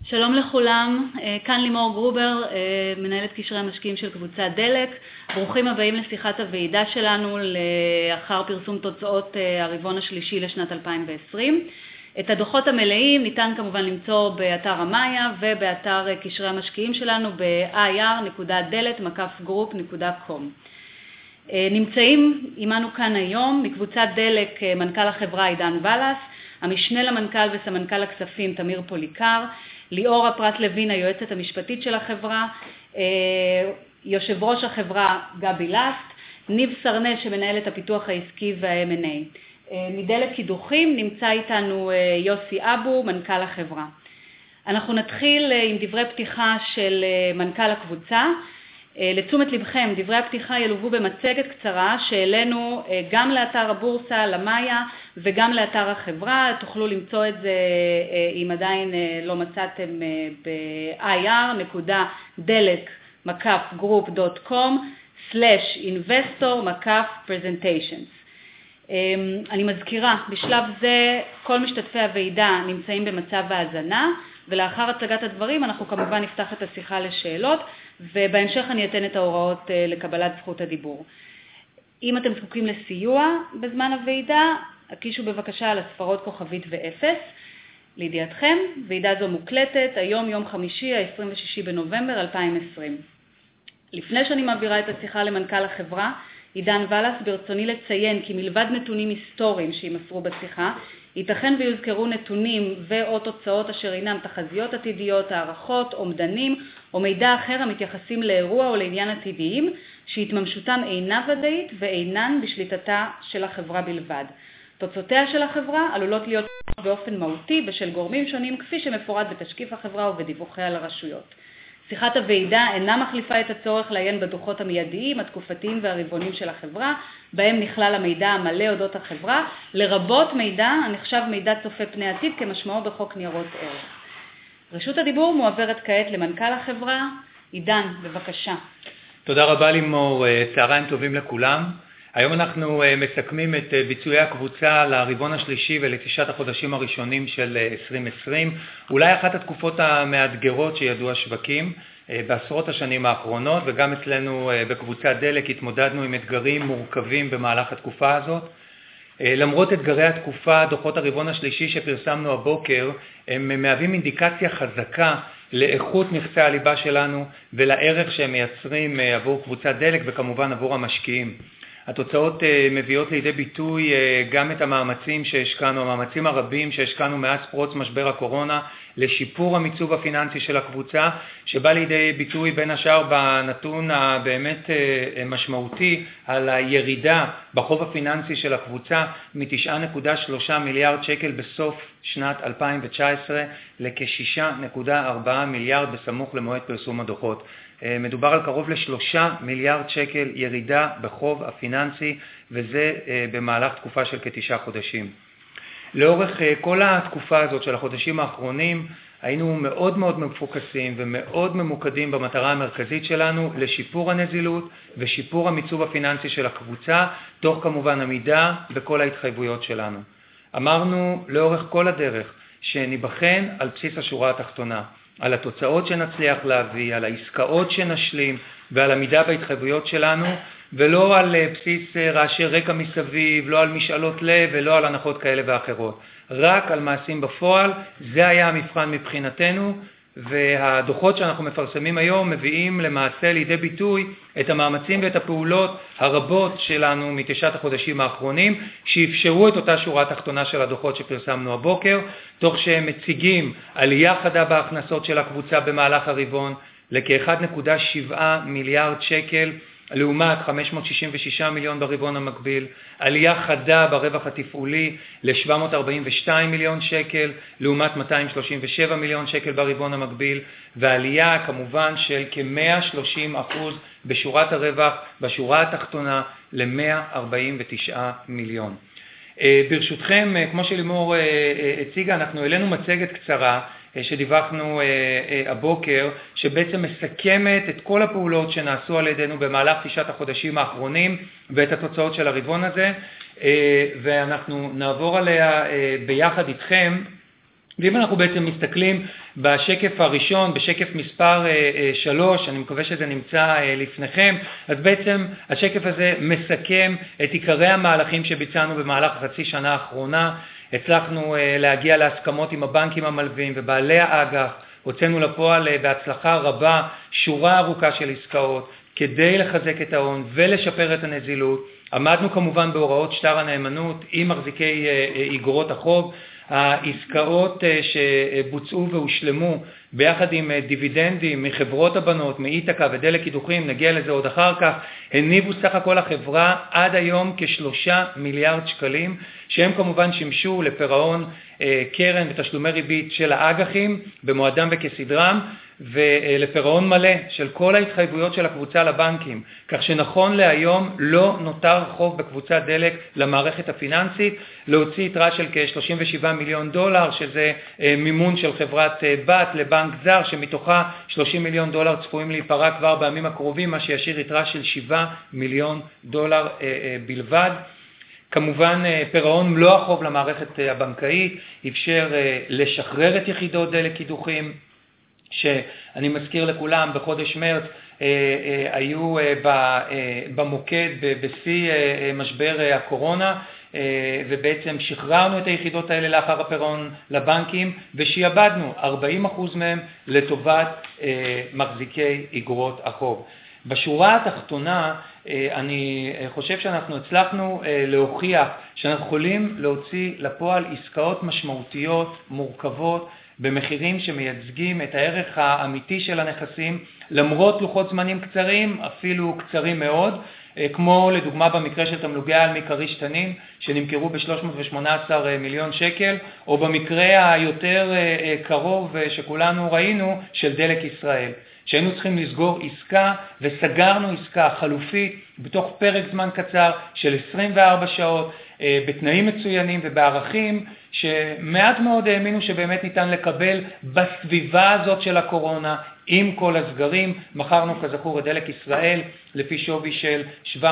שלום לכולם, כאן לימור גרובר, מנהלת קשרי המשקיעים של קבוצת דלק. ברוכים הבאים לשיחת הוועידה שלנו לאחר פרסום תוצאות הרבעון השלישי לשנת 2020. את הדוחות המלאים ניתן כמובן למצוא באתר המאיה ובאתר קשרי המשקיעים שלנו ir.delek-group.com. נמצאים עמנו כאן היום מקבוצת דלק מנכ"ל החברה עידן ולס, המשנה למנכ"ל וסמנכ"ל הכספים תמיר פוליקר, ליאור הפרט לוין היועצת המשפטית של החברה, יושב ראש החברה גבי לסט, ניב סרנל שמנהל את הפיתוח העסקי וה-M&A. מדלק קידוחים נמצא איתנו יוסי אבו, מנכ"ל החברה. אנחנו נתחיל עם דברי פתיחה של מנכ"ל הקבוצה. לתשומת לבכם, דברי הפתיחה ילוו במצגת קצרה שהעלינו גם לאתר הבורסה, למאיה, וגם לאתר החברה. תוכלו למצוא את זה, אם עדיין לא מצאתם, ir.delek-group.com/investor-presentations. אני מזכירה, בשלב זה כל משתתפי הוועידה נמצאים במצב ההאזנה, ולאחר הצגת הדברים אנחנו כמובן נפתח את השיחה לשאלות, ובהמשך אני אתן את ההוראות לקבלת זכות הדיבור. אם אתם זקוקים לסיוע בזמן הוועידה, הקישו בבקשה על הספרות כוכבית ו0. לידיעתכם, ועידה זו מוקלטת, היום יום חמישי, ה-26 בנובמבר 2020. לפני שאני מעבירה את השיחה למנכ"ל החברה, עידן ולס, ברצוני לציין כי מלבד נתונים היסטוריים שימסרו בשיחה, ייתכן ויוזכרו נתונים ואו תוצאות אשר אינם תחזיות עתידיות, הערכות, אומדנים או מידע אחר המתייחסים לאירוע או לעניין עתידיים שהתממשותם אינה ודאית ואינן בשליטתה של החברה בלבד. תוצאותיה של החברה עלולות להיות באופן מהותי בשל גורמים שונים כפי שמפורט בתשקיף החברה ובדיווחיה לרשויות. שיחת הוועידה אינה מחליפה את הצורך לעיין בדוחות המיידיים, התקופתיים והרבעוניים של החברה, בהם נכלל המידע המלא אודות החברה, לרבות מידע הנחשב מידע צופה פני עתיד כמשמעו בחוק ניירות ערך. רשות הדיבור מועברת כעת למנכ"ל החברה. עידן, בבקשה. תודה רבה לימור, צהריים טובים לכולם. היום אנחנו מסכמים את ביצועי הקבוצה לרבעון השלישי ולתשעת החודשים הראשונים של 2020, אולי אחת התקופות המאתגרות שידעו השווקים בעשרות השנים האחרונות, וגם אצלנו בקבוצת דלק התמודדנו עם אתגרים מורכבים במהלך התקופה הזאת. למרות אתגרי התקופה, דוחות הרבעון השלישי שפרסמנו הבוקר הם מהווים אינדיקציה חזקה לאיכות נכסי הליבה שלנו ולערך שהם מייצרים עבור קבוצת דלק וכמובן עבור המשקיעים. התוצאות מביאות לידי ביטוי גם את המאמצים שהשקענו, המאמצים הרבים שהשקענו מאז פרוץ משבר הקורונה לשיפור המיצוב הפיננסי של הקבוצה, שבא לידי ביטוי בין השאר בנתון הבאמת משמעותי על הירידה בחוב הפיננסי של הקבוצה מ-9.3 מיליארד שקל בסוף שנת 2019 לכ-6.4 מיליארד בסמוך למועד פרסום הדוחות. מדובר על קרוב ל3 מיליארד שקל ירידה בחוב הפיננסי, וזה במהלך תקופה של כ9 חודשים. לאורך כל התקופה הזאת של החודשים האחרונים היינו מאוד מאוד מפוקסים ומאוד ממוקדים במטרה המרכזית שלנו לשיפור הנזילות ושיפור המיצוב הפיננסי של הקבוצה, תוך כמובן עמידה בכל ההתחייבויות שלנו. אמרנו לאורך כל הדרך שניבחן על בסיס השורה התחתונה, על התוצאות שנצליח להביא, על העסקאות שנשלים ועל עמידה בהתחייבויות שלנו, ולא על בסיס רעשי רקע מסביב, לא על משאלות לב ולא על הנחות כאלה ואחרות. רק על מעשים בפועל, זה היה המבחן מבחינתנו, והדוחות שאנחנו מפרסמים היום מביאים למעשה לידי ביטוי את המאמצים ואת הפעולות הרבות שלנו מתשעת החודשים האחרונים, שאפשרו את אותה שורה תחתונה של הדוחות שפרסמנו הבוקר, תוך שהם מציגים עלייה חדה בהכנסות של הקבוצה במהלך הרבעון לכ-1.7 מיליארד שקל, לעומת 566 מיליון ברבעון המקביל, עלייה חדה ברווח התפעולי ל-742 מיליון שקל, לעומת 237 מיליון שקל ברבעון המקביל, ועלייה כמובן של כ-130% בשורת הרווח, בשורה התחתונה ל-149 מיליון. ברשותכם, כמו שלימור הציגה, אנחנו העלינו מצגת קצרה שדיווחנו הבוקר, שבעצם מסכמת את כל הפעולות שנעשו על ידינו במהלך 9 החודשים האחרונים ואת התוצאות של הרבעון הזה, ואנחנו נעבור עליה ביחד איתכם ואם אנחנו בעצם מסתכלים בשקף הראשון, בשקף מספר 3, אני מקווה שזה נמצא לפניכם, אז בעצם השקף הזה מסכם את עיקרי המהלכים שביצענו במהלך חצי שנה האחרונה. הצלחנו להגיע להסכמות עם הבנקים המלווים ובעלי האג"ח, הוצאנו לפועל בהצלחה רבה שורה ארוכה של עסקאות כדי לחזק את ההון ולשפר את הנזילות. עמדנו כמובן בהוראות שטר הנאמנות עם מחזיקי איגרות החוב. העסקאות שבוצעו והושלמו ביחד עם דיבידנדים מחברות הבנות, מאיתקה ודלק קידוחים, נגיע לזה עוד אחר כך, הניבו סך הכל החברה עד היום כ3 מיליארד שקלים, שהם כמובן שימשו לפירעון קרן ותשלומי ריבית של האג"חים במועדם וכסדרם, ולפירעון מלא של כל ההתחייבויות של הקבוצה לבנקים, כך שנכון להיום לא נותר חוב בקבוצת דלק למערכת הפיננסית, להוציא יתרה של כ$37 מיליון, שזה מימון של חברת בת לבנק זר, שמתוכה $30 מיליון צפויים להיפרע כבר בימים הקרובים, מה שישאיר יתרה של $7 מיליון בלבד. כמובן פירעון מלוא החוב למערכת הבנקאית אפשר לשחרר את יחידות דלק קידוחים, שאני מזכיר לכולם בחודש מרץ היו במוקד בשיא משבר הקורונה, ובעצם שחררנו את היחידות האלה לאחר הפירעון לבנקים ושיעבדנו 40% מהם לטובת מחזיקי איגרות החוב. בשורה התחתונה אני חושב שאנחנו הצלחנו להוכיח שאנחנו יכולים להוציא לפועל עסקאות משמעותיות, מורכבות, במחירים שמייצגים את הערך האמיתי של הנכסים, למרות לוחות זמנים קצרים, אפילו קצרים מאוד, כמו לדוגמה במקרה של תמלוגי העל מכריש תנין, שנמכרו ב$318 מיליון, או במקרה היותר קרוב שכולנו ראינו של דלק ישראל, שהיינו צריכים לסגור עסקה, וסגרנו עסקה חלופית בתוך פרק זמן קצר של 24 שעות, בתנאים מצוינים ובערכים שמעט מאוד האמינו שבאמת ניתן לקבל בסביבה הזאת של הקורונה עם כל הסגרים. מכרנו כזכור את דלק ישראל לפי שווי של $750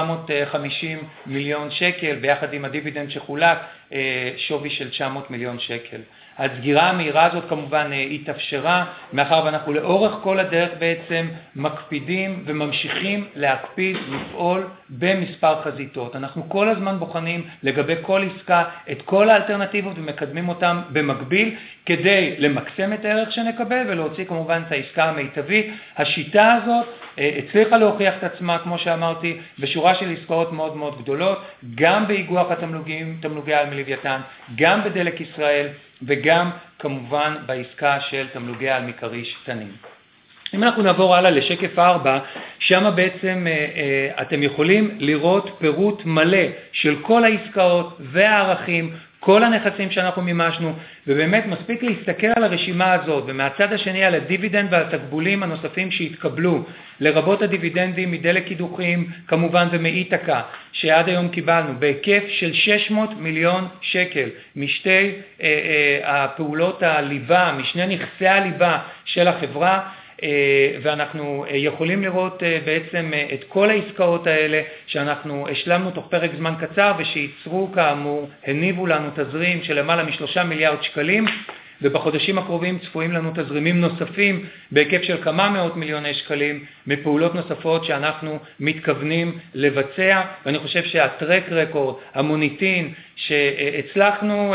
מיליון, ביחד עם הדיבידנד שחולק שווי של $900 מיליון. הסגירה המהירה הזאת כמובן התאפשרה, מאחר ואנחנו לאורך כל הדרך בעצם מקפידים וממשיכים להקפיד לפעול במספר חזיתות. אנחנו כל הזמן בוחנים לגבי כל עסקה את כל האלטרנטיבות ומקדמים אותם במקביל כדי למקסם את הערך שנקבל ולהוציא כמובן את העסקה המיטבית. השיטה הזאת הצליחה להוכיח את עצמה, כמו שאמרתי, בשורה של עסקאות מאוד מאוד גדולות, גם באיגוח תמלוגי העל מלווייתן, גם בדלק ישראל, וגם כמובן בעסקה של תמלוגי העל מכריש תנין. אם אנחנו נעבור הלאה לשקף 4, שם בעצם אתם יכולים לראות פירוט מלא של כל העסקאות והערכים, כל הנכסים שאנחנו מימשנו, ובאמת מספיק להסתכל על הרשימה הזאת, ומהצד השני על הדיבידנד והתקבולים הנוספים שהתקבלו, לרבות הדיבידנדים מדלק קידוחים כמובן ומאיתקה, שעד היום קיבלנו בהיקף של $600 מיליון משתי הפעולות הליבה, משני נכסי הליבה של החברה, ואנחנו יכולים לראות בעצם את כל העסקאות האלה שאנחנו השלמנו תוך פרק זמן קצר ושייצרו כאמור, הניבו לנו תזרים של למעלה מ$3 מיליארד, ובחודשים הקרובים צפויים לנו תזרימים נוספים בהיקף של כמה מאות מיליוני שקלים מפעולות נוספות שאנחנו מתכוונים לבצע, ואני חושב שהטרק רקורד, המוניטין שהצלחנו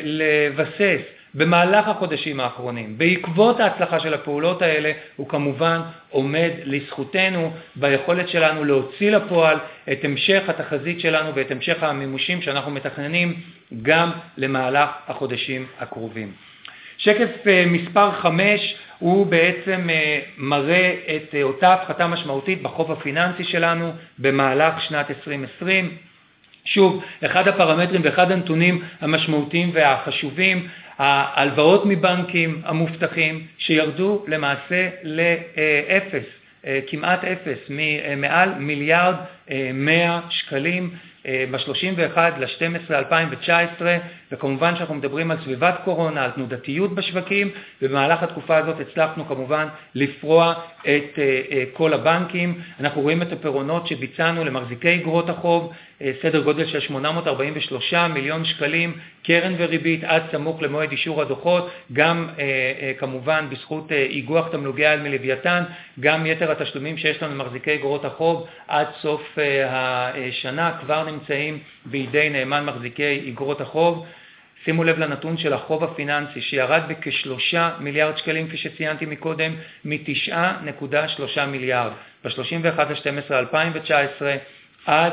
לבסס במהלך החודשים האחרונים, בעקבות ההצלחה של הפעולות האלה, הוא כמובן עומד לזכותנו ביכולת שלנו להוציא לפועל את המשך התחזית שלנו ואת המשך המימושים שאנחנו מתכננים גם למהלך החודשים הקרובים. שקף מספר 5 הוא בעצם מראה את אותה הפחתה משמעותית בחוב הפיננסי שלנו במהלך שנת 2020. שוב, אחד הפרמטרים ואחד הנתונים המשמעותיים והחשובים, ההלוואות מבנקים המובטחים שירדו למעשה לאפס, כמעט אפס, מעל $1.1 מיליארד ב-31 ל-12 2019 וכמובן שאנחנו מדברים על סביבת קורונה, על תנודתיות בשווקים, ובמהלך התקופה הזאת הצלחנו כמובן לפרוע את כל הבנקים. אנחנו רואים את הפירעונות שביצענו למחזיקי איגרות החוב, סדר גודל של 843 מיליון שקלים, קרן וריבית עד סמוך למועד אישור הדוחות, גם כמובן בזכות איגוח תמלוגי על מלוויתן, גם יתר התשלומים שיש לנו למחזיקי איגרות החוב עד סוף השנה כבר נמצאים בידי נאמן מחזיקי איגרות החוב. שימו לב לנתון של החוב הפיננסי שירד בכ3 מיליארד שקלים, כפי שציינתי מקודם, מ9.3 מיליארד ב-31/12/2019 עד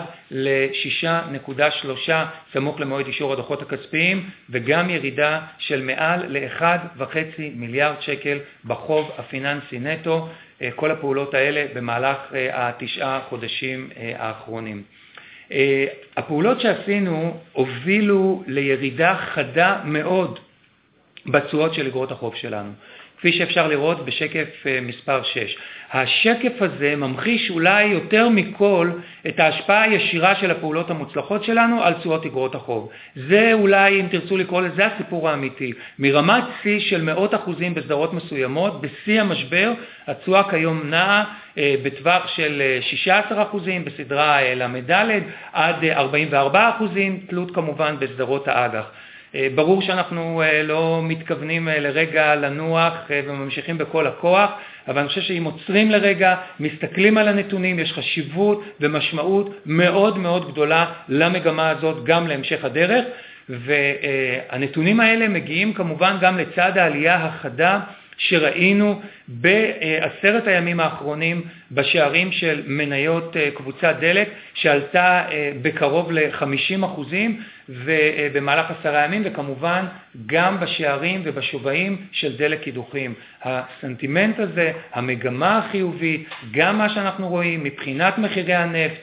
ל6.3 סמוך למועד אישור הדוחות הכספיים, וגם ירידה של מעל ל1.5 מיליארד שקל בחוב הפיננסי נטו. כל הפעולות האלה במהלך 9 חודשים האחרונים. הפעולות שעשינו הובילו לירידה חדה מאוד בתשואות של איגרות החוב שלנו, כפי שאפשר לראות בשקף מספר 6. השקף הזה ממחיש אולי יותר מכל את ההשפעה הישירה של הפעולות המוצלחות שלנו על תשואות איגרות החוב. זה אולי, אם תרצו לקרוא לזה, הסיפור האמיתי. מרמת שיא של מאות אחוזים בסדרות מסוימות, בשיא המשבר, התשואה כיום נעה בטווח של 16% בסדרה למדלד, עד 44%, תלות כמובן בסדרות האג"ח. ברור שאנחנו לא מתכוונים לרגע לנוח וממשיכים בכל הכוח, אבל אני חושב שאם עוצרים לרגע, מסתכלים על הנתונים, יש חשיבות ומשמעות מאוד מאוד גדולה למגמה הזאת, גם להמשך הדרך, והנתונים האלה מגיעים כמובן גם לצד העלייה החדה שראינו ב10 הימים האחרונים בשערים של מניות קבוצת דלק, שעלתה בקרוב ל50% ובמהלך 10 ימים, וכמובן גם בשערים ובשווים של דלק קידוחים. הסנטימנט הזה, המגמה החיובית, גם מה שאנחנו רואים מבחינת מחירי הנפט,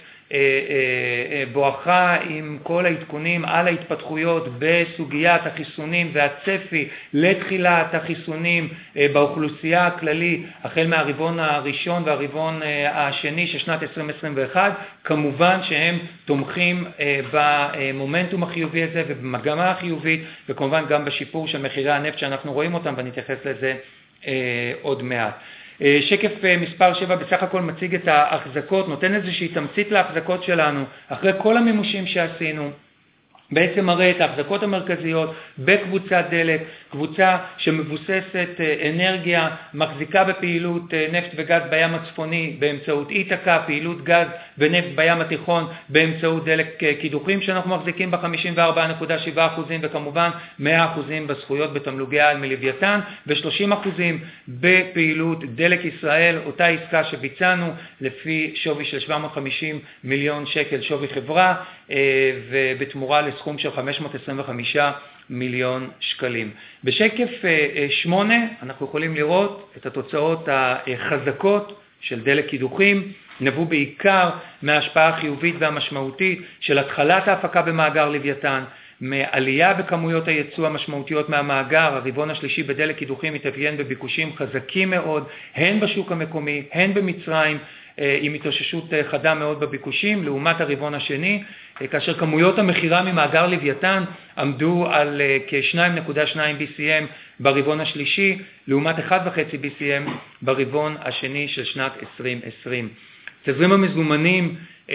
בואכה עם כל העדכונים על ההתפתחויות בסוגיית החיסונים והצפי לתחילת החיסונים באוכלוסייה הכללית החל מהרבעון הראשון והרבעון השני של שנת 2021, כמובן שהם תומכים במומנטום החיובי הזה ובמגמה החיובית, וכמובן גם בשיפור של מחירי הנפט שאנחנו רואים אותם, ואני אתייחס לזה עוד מעט. שקף מספר 7 בסך הכל מציג את ההחזקות, נותן איזושהי תמצית להחזקות שלנו אחרי כל המימושים שעשינו. בעצם מראה את ההחזקות המרכזיות בקבוצת דלק, קבוצה שמבוססת אנרגיה, מחזיקה בפעילות נפט וגז בים הצפוני באמצעות איתקה, פעילות גז ונפט בים התיכון באמצעות דלק קידוחים שאנחנו מחזיקים ב-54.7%, וכמובן 100% בזכויות בתמלוגי על מלוויתן, ו30% בפעילות דלק ישראל, אותה עסקה שביצענו לפי שווי של 750 מיליון שקל שווי חברה, ובתמורה לסכום של 525 מיליון שקלים. בשקף 8 אנחנו יכולים לראות את התוצאות החזקות של דלק קידוחים, נבעו בעיקר מההשפעה החיובית והמשמעותית של התחלת ההפקה במאגר לוויתן, מעלייה בכמויות הייצוא המשמעותיות מהמאגר. הרבעון השלישי בדלק קידוחים מתאפיין בביקושים חזקים מאוד, הן בשוק המקומי, הן במצרים, עם התאוששות חדה מאוד בביקושים, לעומת הרבעון השני, כאשר כמויות המחירה ממאגר לוויתן עמדו על כ-2.2 BCM ברבעון השלישי, לעומת 1.5 BCM ברבעון השני של שנת 2020. תזרים המזומנים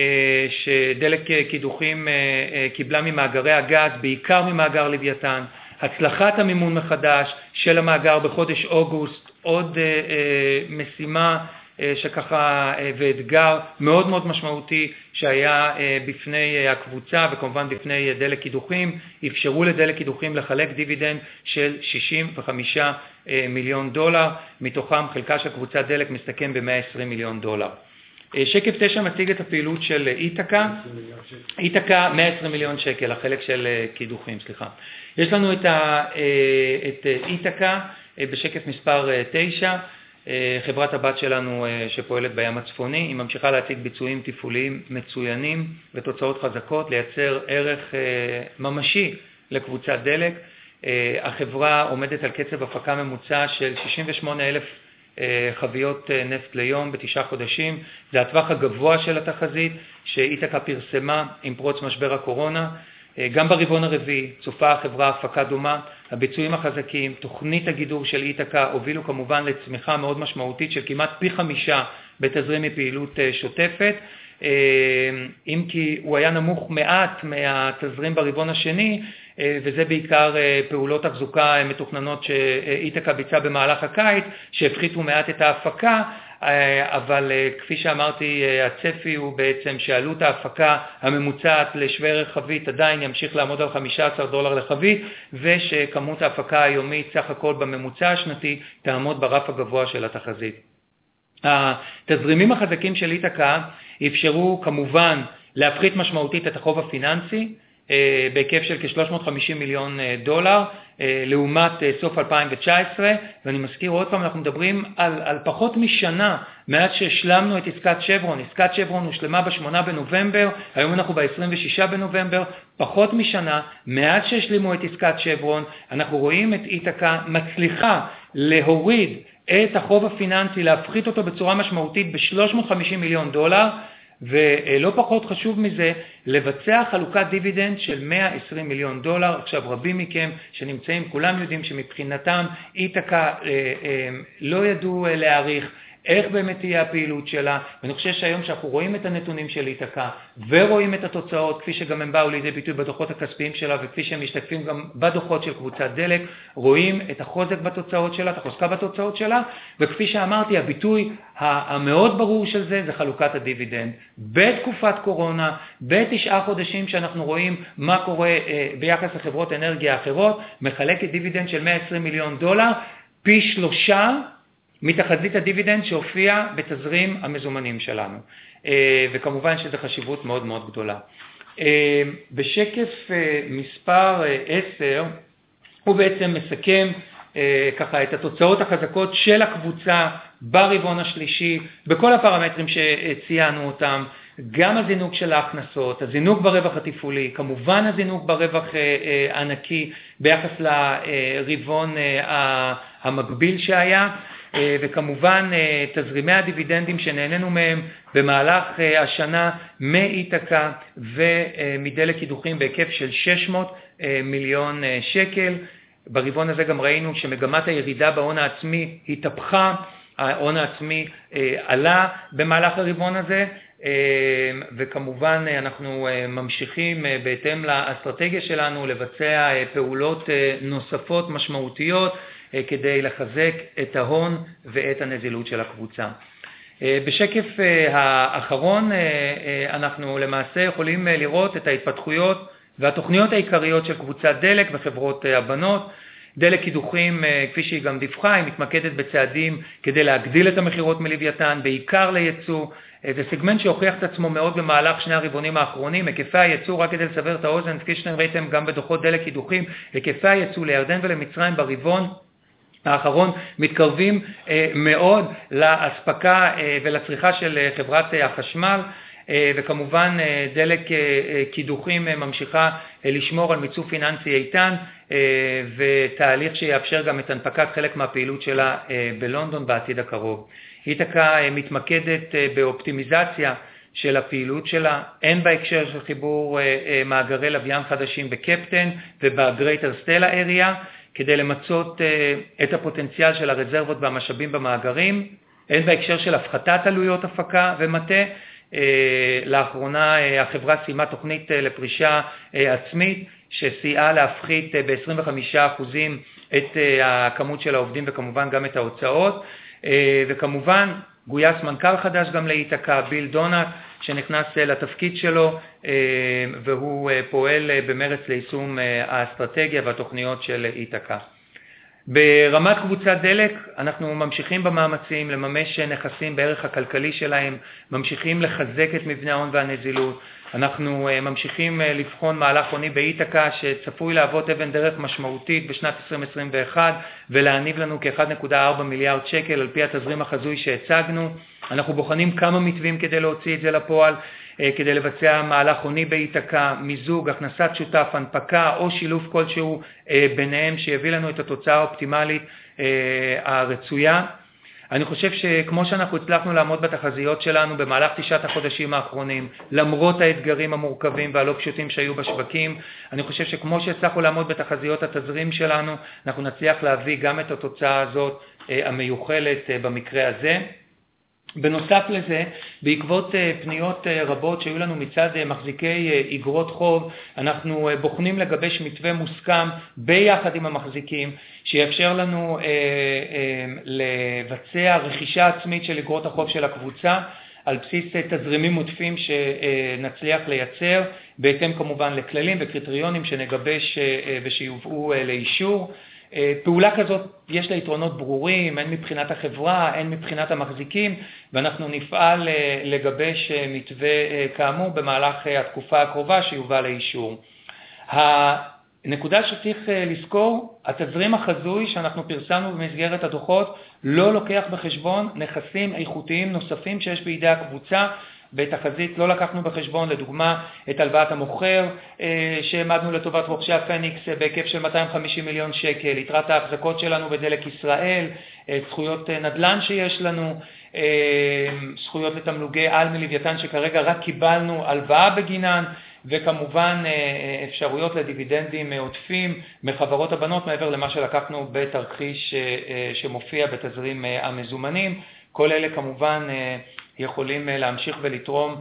שדלק קידוחים קיבלה ממאגרי הגז, בעיקר ממאגר לוויתן, הצלחת המימון מחדש של המאגר בחודש אוגוסט, עוד משימה שככה ואתגר מאוד מאוד משמעותי שהיה בפני הקבוצה וכמובן בפני דלק קידוחים, אפשרו לדלק קידוחים לחלק דיבידנד של $65 מיליון, מתוכם חלקה של קבוצת דלק מסתכם ב$120 מיליון. שקף 9 מציג את הפעילות של איתקה, איתקה 120 מיליון שקל, החלק של קידוחים, סליחה. יש לנו את איתקה בשקף מספר 9, חברת הבת שלנו שפועלת בים הצפוני, היא ממשיכה להציג ביצועים תפעוליים מצוינים ותוצאות חזקות, לייצר ערך ממשי לקבוצת דלק. החברה עומדת על קצב הפקה ממוצע של 68,000 חביות נפט ליום ב9 חודשים, זה הטווח הגבוה של התחזית שאיתקה פרסמה עם פרוץ משבר הקורונה. גם ברבעון הרביעי צופה החברה הפקה דומה, הביצועים החזקים, תוכנית הגידור של איתקה הובילו כמובן לצמיחה מאוד משמעותית של כמעט פי 5 בתזרים מפעילות שוטפת, אם כי הוא היה נמוך מעט מהתזרים ברבעון השני, וזה בעיקר פעולות תחזוקה מתוכננות שאיתקה ביצעה במהלך הקיץ, שהפחיתו מעט את ההפקה, אבל כפי שאמרתי, הצפי הוא בעצם שעלות ההפקה הממוצעת לשווה ערך חבית עדיין ימשיך לעמוד על $15 לחבית, ושכמות ההפקה היומית סך הכל בממוצע השנתי תעמוד ברף הגבוה של התחזית. התזרימים החזקים של איתקה אפשרו כמובן להפחית משמעותית את החוב הפיננסי, בהיקף של כ-$350 מיליון, לעומת סוף 2019, ואני מזכיר עוד פעם, אנחנו מדברים על פחות משנה מאז שהשלמנו את עסקת שברון. עסקת שברון הושלמה ב8 בנובמבר, היום אנחנו ב-26 בנובמבר, פחות משנה מאז שהשלימו את עסקת שברון, אנחנו רואים את איתקה מצליחה להוריד את החוב הפיננסי, להפחית אותו בצורה משמעותית ב$350 מיליון, ולא פחות חשוב מזה, לבצע חלוקת דיבידנד של $120 מיליון. עכשיו רבים מכם שנמצאים, כולם יודעים שמבחינתם איתקה לא ידעו להעריך איך באמת תהיה הפעילות שלה, ואני חושב שהיום שאנחנו רואים את הנתונים של איתקה ורואים את התוצאות, כפי שגם הם באו לידי ביטוי בדוחות הכספיים שלה, וכפי שהם משתקפים גם בדוחות של קבוצת דלק, רואים את החוזק בתוצאות שלה, את החוזקה בתוצאות שלה, וכפי שאמרתי, הביטוי המאוד ברור של זה חלוקת הדיבידנד. בתקופת קורונה, ב9 חודשים שאנחנו רואים מה קורה ביחס לחברות אנרגיה אחרות, מחלקת דיבידנד של $120 מיליון, פי 3 מתחזית הדיבידנד שהופיע בתזרים המזומנים שלנו, וכמובן שזו חשיבות מאוד מאוד גדולה. בשקף מספר 10 הוא בעצם מסכם ככה את התוצאות החזקות של הקבוצה ברבעון השלישי, בכל הפרמטרים שציינו אותם, גם הזינוק של ההכנסות, הזינוק ברווח התפעולי, כמובן הזינוק ברווח הענקי ביחס לרבעון המקביל שהיה, וכמובן תזרימי הדיבידנדים שנהנינו מהם במהלך השנה מאיתקה ומדלק קידוחים בהיקף של $600 מיליון. ברבעון הזה גם ראינו שמגמת הירידה בהון העצמי התהפכה, ההון העצמי עלה במהלך הרבעון הזה, וכמובן אנחנו ממשיכים בהתאם לאסטרטגיה שלנו לבצע פעולות נוספות משמעותיות כדי לחזק את ההון ואת הנזילות של הקבוצה. בשקף האחרון אנחנו למעשה יכולים לראות את ההתפתחויות והתוכניות העיקריות של קבוצת דלק וחברות הבנות. דלק קידוחים, כפי שהיא גם דיווחה, היא מתמקדת בצעדים כדי להגדיל את המחירות מלוויתן, בעיקר לייצוא. זה סגמנט שהוכיח את עצמו מאוד במהלך שני הרבעונים האחרונים. היקפי הייצוא, רק כדי לסבר את האוזן, כפי שאתם ראיתם גם בדוחות דלק קידוחים, היקפי הייצוא לירדן ולמצרים ברבעון האחרון מתקרבים מאוד להספקה ולצריכה של חברת החשמל, וכמובן דלק קידוחים ממשיכה לשמור על מיצוב פיננסי איתן, ותהליך שיאפשר גם את הנפקת חלק מהפעילות שלה בלונדון בעתיד הקרוב. איתקה מתמקדת באופטימיזציה של הפעילות שלה, הן בהקשר של חיבור מאגרי לוויין חדשים בקפטן ובגרייטר סטלה אריה, כדי למצות את הפוטנציאל של הרזרבות והמשאבים במאגרים, הן בהקשר של הפחתת עלויות הפקה ומטה. לאחרונה החברה סיימה תוכנית לפרישה עצמית שסייעה להפחית ב-25% את הכמות של העובדים וכמובן גם את ההוצאות, וכמובן גויס מנכ"ל חדש גם לאיתקה, ביל דונט, שנכנס לתפקיד שלו והוא פועל במרץ ליישום האסטרטגיה והתוכניות של איתקה. ברמת קבוצת דלק אנחנו ממשיכים במאמצים לממש נכסים בערך הכלכלי שלהם, ממשיכים לחזק את מבנה ההון והנזילות, אנחנו ממשיכים לבחון מהלך הוני באיתקה שצפוי להוות אבן דרך משמעותית בשנת 2021 ולהניב לנו כ-1.4 מיליארד שקל על פי התזרים החזוי שהצגנו. אנחנו בוחנים כמה מתווים כדי להוציא את זה לפועל, כדי לבצע מהלך הוני באיתקה, מיזוג, הכנסת שותף, הנפקה או שילוב כלשהו ביניהם שיביא לנו את התוצאה האופטימלית הרצויה. אני חושב שכמו שאנחנו הצלחנו לעמוד בתחזיות שלנו במהלך 9 החודשים האחרונים, למרות האתגרים המורכבים והלא פשוטים שהיו בשווקים, אני חושב שכמו שהצלחנו לעמוד בתחזיות התזרים שלנו, אנחנו נצליח להביא גם את התוצאה הזאת המיוחלת במקרה הזה. בנוסף לזה, בעקבות פניות רבות שהיו לנו מצד מחזיקי איגרות חוב, אנחנו בוחנים לגבש מתווה מוסכם ביחד עם המחזיקים, שיאפשר לנו לבצע רכישה עצמית של איגרות החוב של הקבוצה, על בסיס תזרימים עודפים שנצליח לייצר, בהתאם כמובן לכללים וקריטריונים שנגבש ושיובאו לאישור. פעולה כזאת יש לה יתרונות ברורים, הן מבחינת החברה, הן מבחינת המחזיקים, ואנחנו נפעל לגבש מתווה כאמור במהלך התקופה הקרובה שיובא לאישור. הנקודה שצריך לזכור, התזרים החזוי שאנחנו פרסמנו במסגרת הדוחות לא לוקח בחשבון נכסים איכותיים נוספים שיש בידי הקבוצה, בתחזית לא לקחנו בחשבון, לדוגמה, את הלוואת המוכר שהעמדנו לטובת רוכשי הפניקס בהיקף של 250 מיליון שקל, יתרת ההחזקות שלנו בדלק ישראל, זכויות נדל"ן שיש לנו, זכויות לתמלוגי על מלוויתן שכרגע רק קיבלנו הלוואה בגינן, וכמובן אפשרויות לדיבידנדים עודפים מחברות הבנות מעבר למה שלקחנו בתרחיש שמופיע בתזרים המזומנים. כל אלה כמובן יכולים להמשיך ולתרום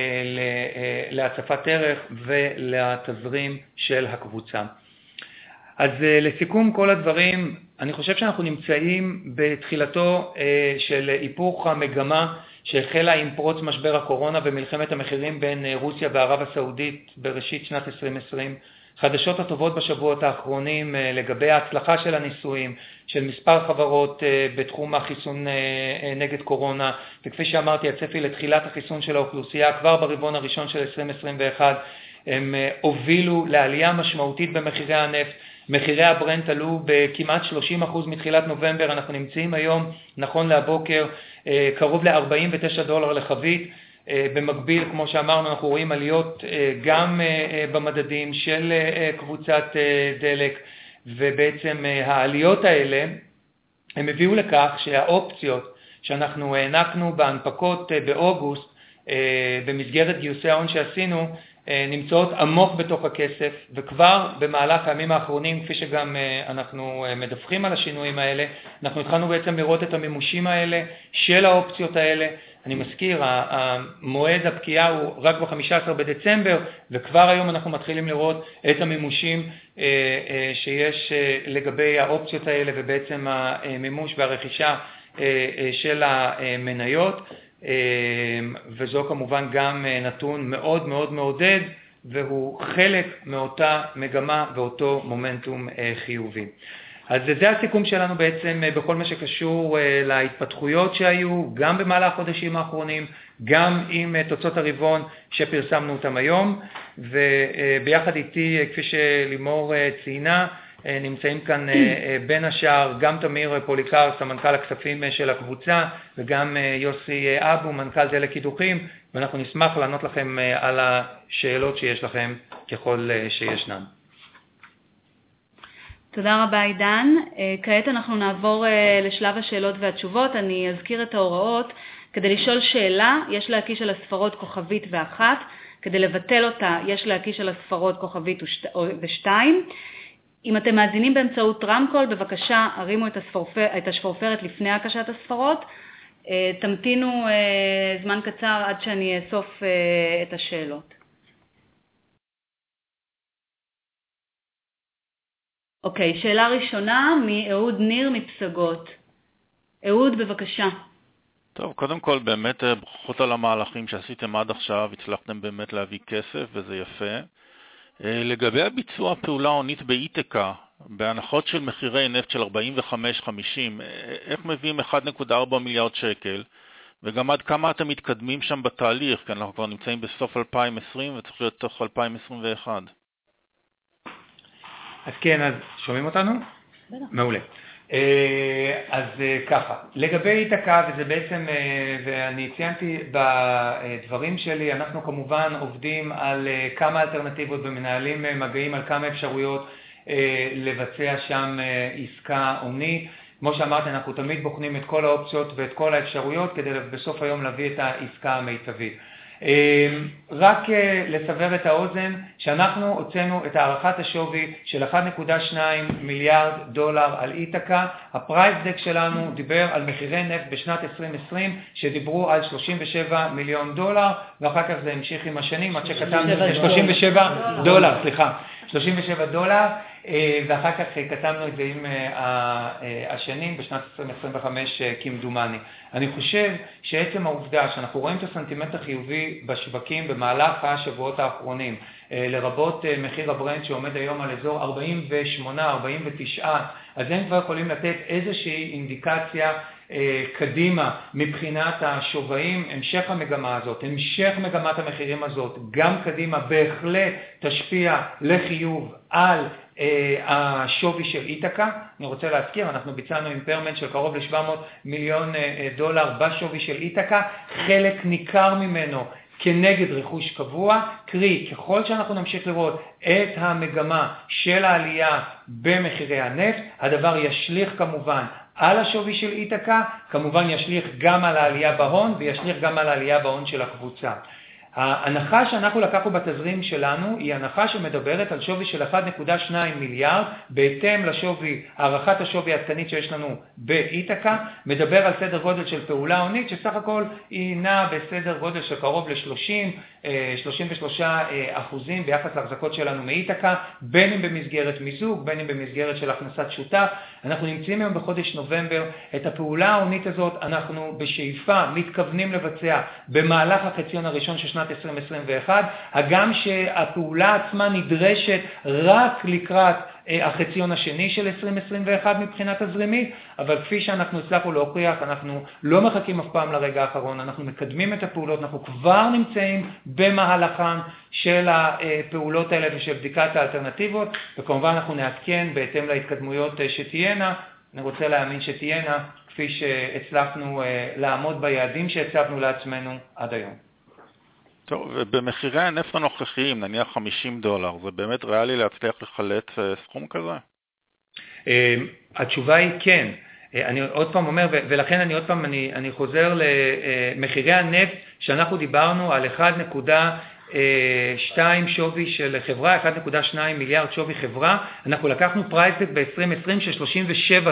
להצפת ערך ולתזרים של הקבוצה. אז לסיכום כל הדברים, אני חושב שאנחנו נמצאים בתחילתו של היפוך המגמה שהחלה עם פרוץ משבר הקורונה ומלחמת המחירים בין רוסיה וערב הסעודית בראשית שנת 2020. חדשות הטובות בשבועות האחרונים לגבי ההצלחה של הניסויים של מספר חברות בתחום החיסון נגד קורונה, וכפי שאמרתי, הצפי לתחילת החיסון של האוכלוסייה כבר ברבעון הראשון של 2021, הם הובילו לעלייה משמעותית במחירי הנפט. מחירי הברנט עלו בכמעט 30% מתחילת נובמבר, אנחנו נמצאים היום, נכון להבוקר, קרוב ל$49 לחבית. במקביל, כמו שאמרנו, אנחנו רואים עליות גם במדדים של קבוצת דלק, ובעצם העליות האלה הם הביאו לכך שהאופציות שאנחנו הענקנו בהנפקות באוגוסט במסגרת גיוסי ההון שעשינו נמצאות עמוק בתוך הכסף, וכבר במהלך הימים האחרונים, כפי שגם אנחנו מדווחים על השינויים האלה, אנחנו התחלנו בעצם לראות את המימושים האלה של האופציות האלה. אני מזכיר, המועד הפקיעה הוא רק ב-15 בדצמבר, וכבר היום אנחנו מתחילים לראות את המימושים שיש לגבי האופציות האלה, ובעצם המימוש והרכישה של המניות, וזו כמובן גם נתון מאוד מאוד מעודד, והוא חלק מאותה מגמה ואותו מומנטום חיובי. אז זה הסיכום שלנו בעצם בכל מה שקשור להתפתחויות שהיו, גם במהלך החודשים האחרונים, גם עם תוצאות הרבעון שפרסמנו אותם היום, וביחד איתי, כפי שלימור ציינה, נמצאים כאן בין השאר גם תמיר פוליקר, סמנכ"ל הכספים של הקבוצה, וגם יוסי אבו, מנכ"ל דלק קידוחים, ואנחנו נשמח לענות לכם על השאלות שיש לכם ככל שישנן. תודה רבה עידן. כעת אנחנו נעבור לשלב השאלות והתשובות. אני אזכיר את ההוראות. כדי לשאול שאלה, יש להקיש על הספרות כוכבית ו1, כדי לבטל אותה, יש להקיש על הספרות כוכבית ו2. אם אתם מאזינים באמצעות רמקול, בבקשה הרימו את השפורפרת לפני הקשת הספרות. תמתינו זמן קצר עד שאני אאסוף את השאלות. אוקיי, שאלה ראשונה מאהוד ניר מפסגות. אהוד, בבקשה. טוב, קודם כל באמת ברכות על המהלכים שעשיתם עד עכשיו, הצלחתם באמת להביא כסף וזה יפה. לגבי הביצוע פעולה עונית באיתקה, בהנחות של מחירי נפט של 45-50, איך מביאים 1.4 מיליארד שקל, וגם עד כמה אתם מתקדמים שם בתהליך, כי אנחנו כבר נמצאים בסוף 2020 וצריך להיות תוך 2021. אז כן, אז שומעים אותנו? מעולה. אז ככה, לגבי איתקה, וזה בעצם, ואני ציינתי בדברים שלי, אנחנו כמובן עובדים על כמה אלטרנטיבות ומנהלים מגעים על כמה אפשרויות לבצע שם עסקה עונית. כמו שאמרתי, אנחנו תמיד בוחנים את כל האופציות ואת כל האפשרויות כדי בסוף היום להביא את העסקה המיטבית. רק לסבר את האוזן, שאנחנו הוצאנו את הערכת השווי של 1.2 מיליארד דולר על איתקה. הפרייס דק שלנו דיבר על מחירי נפט בשנת 2020 שדיברו על 37 מיליון דולר, ואחר כך זה המשיך עם השנים עד שכתבנו 37 דולר, ואחר כך כתבנו את זה עם השנים בשנת 2025 כמדומני. אני חושב שעצם העובדה שאנחנו רואים את הסנטימנט החיובי בשווקים במהלך השבועות האחרונים, לרבות מחיר הברנט שעומד היום על אזור 48-49, אז הם כבר יכולים לתת איזושהי אינדיקציה קדימה מבחינת השווים. המשך המגמה הזאת, המשך מגמת המחירים הזאת, גם קדימה בהחלט תשפיע לחיוב על השווי של איתקה. אני רוצה להזכיר, אנחנו ביצענו אימפרמנט של קרוב ל$700 מיליון בשווי של איתקה, חלק ניכר ממנו כנגד רכוש קבוע, קרי, ככל שאנחנו נמשיך לראות את המגמה של העלייה במחירי הנפט, הדבר ישליך כמובן על השווי של איתקה, כמובן ישליך גם על העלייה בהון וישליך גם על העלייה בהון של הקבוצה. ההנחה שאנחנו לקחנו בתזרים שלנו היא הנחה שמדברת על שווי של 1.2 מיליארד, בהתאם לשווי, הערכת השווי העדכנית שיש לנו באיתקה, מדבר על סדר גודל של פעולה הונית, שסך הכל היא נעה בסדר גודל של קרוב ל-33% ביחס להחזקות שלנו מאיתקה, בין אם במסגרת מיזוג, בין אם במסגרת של הכנסת שותף. אנחנו נמצאים היום בחודש נובמבר, את הפעולה ההונית הזאת אנחנו בשאיפה מתכוונים לבצע במהלך החציון הראשון של שנת 2021, הגם שהפעולה עצמה נדרשת רק לקראת החציון השני של 2021 מבחינת תזרימית, אבל כפי שאנחנו הצלחנו להוכיח, אנחנו לא מחכים אף פעם לרגע האחרון, אנחנו מקדמים את הפעולות, אנחנו כבר נמצאים במהלכן של הפעולות האלה ושל בדיקת האלטרנטיבות, וכמובן אנחנו נעדכן בהתאם להתקדמויות שתהיינה. אני רוצה להאמין שתהיינה כפי שהצלחנו לעמוד ביעדים שהצבנו לעצמנו עד היום. טוב, ובמחירי הנפט הנוכחיים, נניח $50, זה באמת ריאלי להצליח לחלט סכום כזה? התשובה היא כן. אני עוד פעם אומר, ולכן אני חוזר למחירי הנפט שאנחנו דיברנו על 1.2 שווי של חברה, 1.2 מיליארד שווי חברה, אנחנו לקחנו פרייס דק ב-2020 של $37.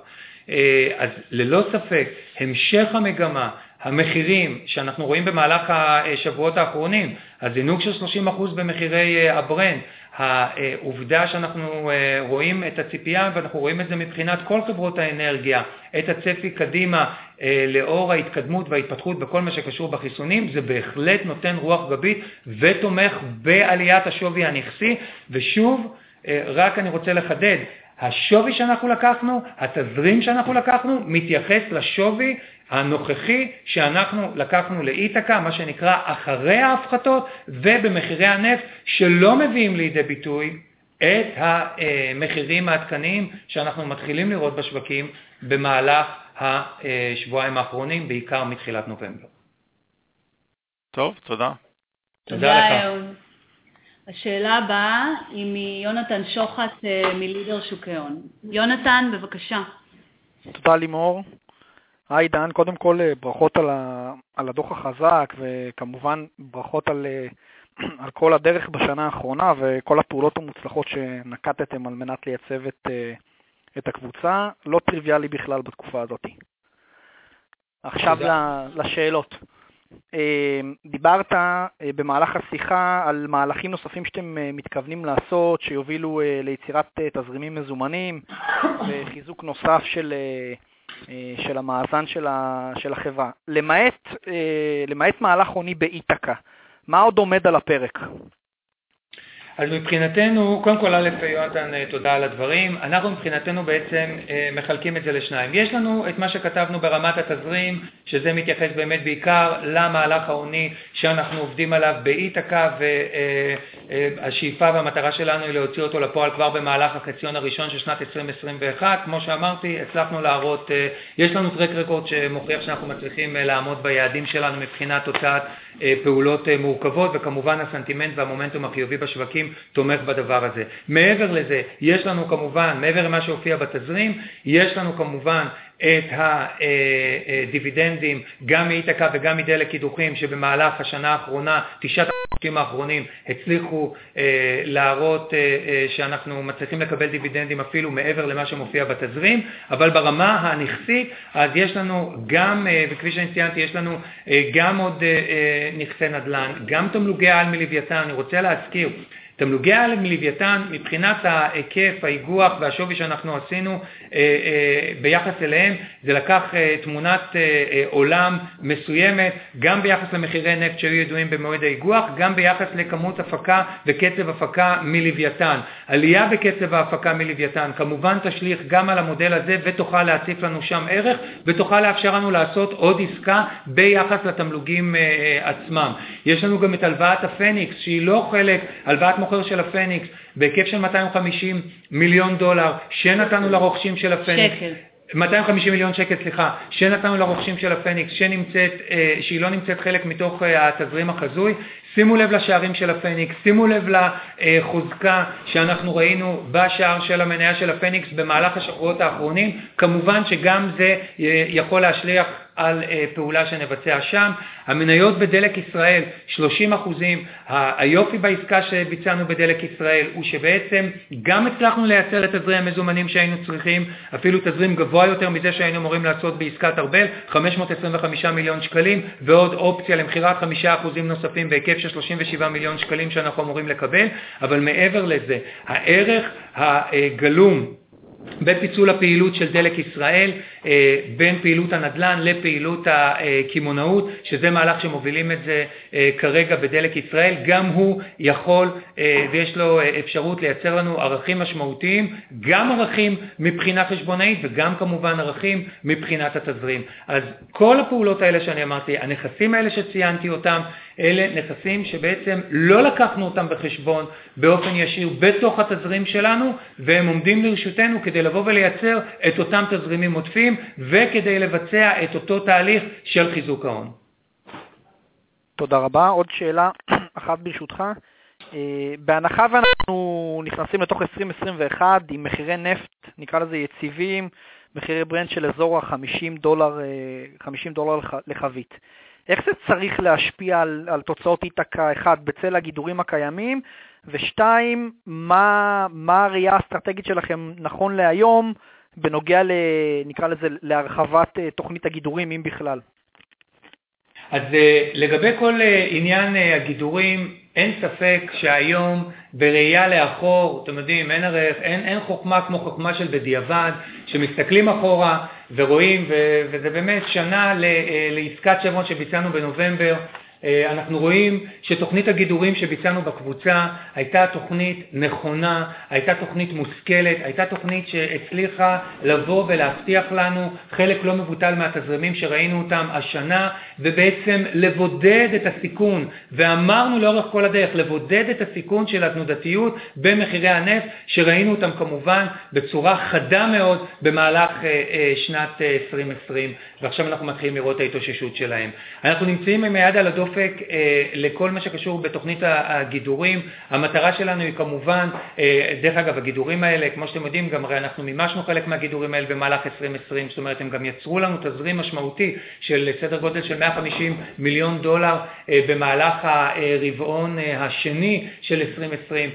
אז ללא ספק, המשך המגמה, המחירים שאנחנו רואים במהלך השבועות האחרונים, הזינוק של 30% במחירי הברנט, העובדה שאנחנו רואים את הציפייה, ואנחנו רואים את זה מבחינת כל חברות האנרגיה, את הצפי קדימה לאור ההתקדמות וההתפתחות בכל מה שקשור בחיסונים, זה בהחלט נותן רוח גבית ותומך בעליית השווי הנכסי. ושוב, רק אני רוצה לחדד, השווי שאנחנו לקחנו, התזרים שאנחנו לקחנו, מתייחס לשווי הנוכחי שאנחנו לקחנו לאיתקה, מה שנקרא אחרי ההפחתות, ובמחירי הנפט שלא מביאים לידי ביטוי את המחירים העדכניים שאנחנו מתחילים לראות בשווקים במהלך השבועיים האחרונים, בעיקר מתחילת נובמבר. טוב, תודה. תודה לך. השאלה הבאה היא מיונתן שוחט מלידר שוק ההון. יונתן, בבקשה. תודה לימור. היי דן, קודם כל ברכות על הדוח החזק, וכמובן ברכות על כל הדרך בשנה האחרונה וכל הפעולות המוצלחות שנקטתם על מנת לייצב את הקבוצה. לא טריוויאלי בכלל בתקופה הזאת. עכשיו לשאלות. דיברת במהלך השיחה על מהלכים נוספים שאתם מתכוונים לעשות שיובילו ליצירת תזרימים מזומנים וחיזוק נוסף של המאזן של החברה. למעט מהלך הוני באיתקה, מה עוד עומד על הפרק? אז מבחינתנו, קודם כל יונתן, תודה על הדברים. אנחנו מבחינתנו בעצם מחלקים את זה לשניים. יש לנו את מה שכתבנו ברמת התזרים, שזה מתייחס באמת בעיקר למהלך ההוני שאנחנו עובדים עליו באיתקה, והשאיפה והמטרה שלנו היא להוציא אותו לפועל כבר במהלך החציון הראשון של שנת 2021. כמו שאמרתי, הצלחנו להראות, יש לנו טרק רקורד שמוכיח שאנחנו מצליחים לעמוד ביעדים שלנו מבחינת תוצאת פעולות מורכבות, וכמובן הסנטימנט והמומנטום החיובי בשווקים לחלוטין תומך בדבר הזה. מעבר לזה, יש לנו כמובן, מעבר למה שהופיע בתזרים, יש לנו כמובן את הדיבידנדים גם מאיתקה וגם מדלק קידוחים שבמהלך השנה האחרונה, 9 החודשים האחרונים הצליחו להראות שאנחנו מצליחים לקבל דיבידנדים אפילו מעבר למה שמופיע בתזרים, אבל ברמה הנכסית אז יש לנו גם, וכפי שאני ציינתי, יש לנו גם עוד נכסי נדל"ן, גם תמלוגי על מלוויתן. אני רוצה להזכיר, תמלוגי על מלוויתן מבחינת ההיקף, האיגוח והשווי שאנחנו עשינו ביחס אליהם, זה לקח תמונת עולם מסוימת, גם ביחס למחירי נפט שהיו ידועים במועד האיגוח, גם ביחס לכמות הפקה וקצב הפקה מלוויתן. עלייה בקצב ההפקה מלוויתן כמובן תשליך גם על המודל הזה ותוכל להציף לנו שם ערך ותוכל לאפשר לנו לעשות עוד עסקה ביחס לתמלוגים עצמם. יש לנו גם את הלוואת הפניקס שהיא לא חלק, הלוואת מוכר של הפניקס בהיקף של $250 מיליון שנתנו לרוכשים של הפניקס. שקל. 250 מיליון שקל, סליחה, שנתנו לרוכשים של הפניקס, שהיא לא נמצאת חלק מתוך התזרים החזוי. שימו לב לשערים של הפניקס, שימו לב לחוזקה שאנחנו ראינו בשער של המניה של הפניקס במהלך השבועות האחרונים. כמובן שגם זה יכול להשליח על פעולה שנבצע שם. המניות בדלק ישראל 30%. היופי בעסקה שביצענו בדלק ישראל הוא שבעצם גם הצלחנו לייצר את תזרים המזומנים שהיינו צריכים, אפילו תזרים גבוה יותר מזה שהיינו אמורים לעשות בעסקת ארבל, 525 מיליון שקלים, ועוד אופציה למחירת 5% נוספים בהיקף של 37 מיליון שקלים שאנחנו אמורים לקבל. אבל מעבר לזה, הערך הגלום בפיצול הפעילות של דלק ישראל בין פעילות הנדל"ן לפעילות הכימונאות, שזה מהלך שמובילים את זה כרגע בדלק ישראל, גם הוא יכול ויש לו אפשרות לייצר לנו ערכים משמעותיים, גם ערכים מבחינה חשבונאית וגם כמובן ערכים מבחינת התזרים. אז כל הפעולות האלה שאני אמרתי, הנכסים האלה שציינתי אותם, אלה נכסים שבעצם לא לקחנו אותם בחשבון באופן ישיר בתוך התזרים שלנו, והם עומדים לרשותנו כדי לבוא ולייצר את אותם תזרימים עודפים, וכדי לבצע את אותו תהליך של חיזוק ההון. תודה רבה. עוד שאלה אחת ברשותך. בהנחה ואנחנו נכנסים לתוך 2021 עם מחירי נפט, נקרא לזה יציבים, מחירי ברנט של אזור $50 לחבית. איך זה צריך להשפיע על תוצאות איתקה, אחד, בצל הגידורים הקיימים, ושתיים, מה הראייה האסטרטגית שלכם נכון להיום, בנוגע נקרא לזה, להרחבת תוכנית הגידורים, אם בכלל? אז לגבי כל עניין הגידורים, אין ספק שהיום בראייה לאחור, אתם יודעים, אין חוכמה כמו חוכמה של בדיעבד, שמסתכלים אחורה ורואים, וזה באמת שנה לעסקת שברון שביצענו בנובמבר, אנחנו רואים שתוכנית הגידורים שביצענו בקבוצה הייתה תוכנית נכונה, הייתה תוכנית מושכלת, הייתה תוכנית שהצליחה לבוא ולהבטיח לנו חלק לא מבוטל מהתזרימים שראינו אותם השנה, ובעצם לבודד את הסיכון, ואמרנו לאורך כל הדרך, לבודד את הסיכון של התנודתיות במחירי הנפט, שראינו אותם כמובן בצורה חדה מאוד במהלך שנת 2020, ועכשיו אנחנו מתחילים לראות את ההתאוששות שלהם. אנחנו נמצאים עם היד על הדופק לכל מה שקשור בתוכנית הגידורים. המטרה שלנו היא כמובן, דרך אגב, הגידורים האלה, כמו שאתם יודעים, גם הרי אנחנו מימשנו חלק מהגידורים האלה במהלך 2020, זאת אומרת, הם גם יצרו לנו תזרים משמעותי של סדר גודל של $150 מיליון במהלך הרבעון השני של 2020.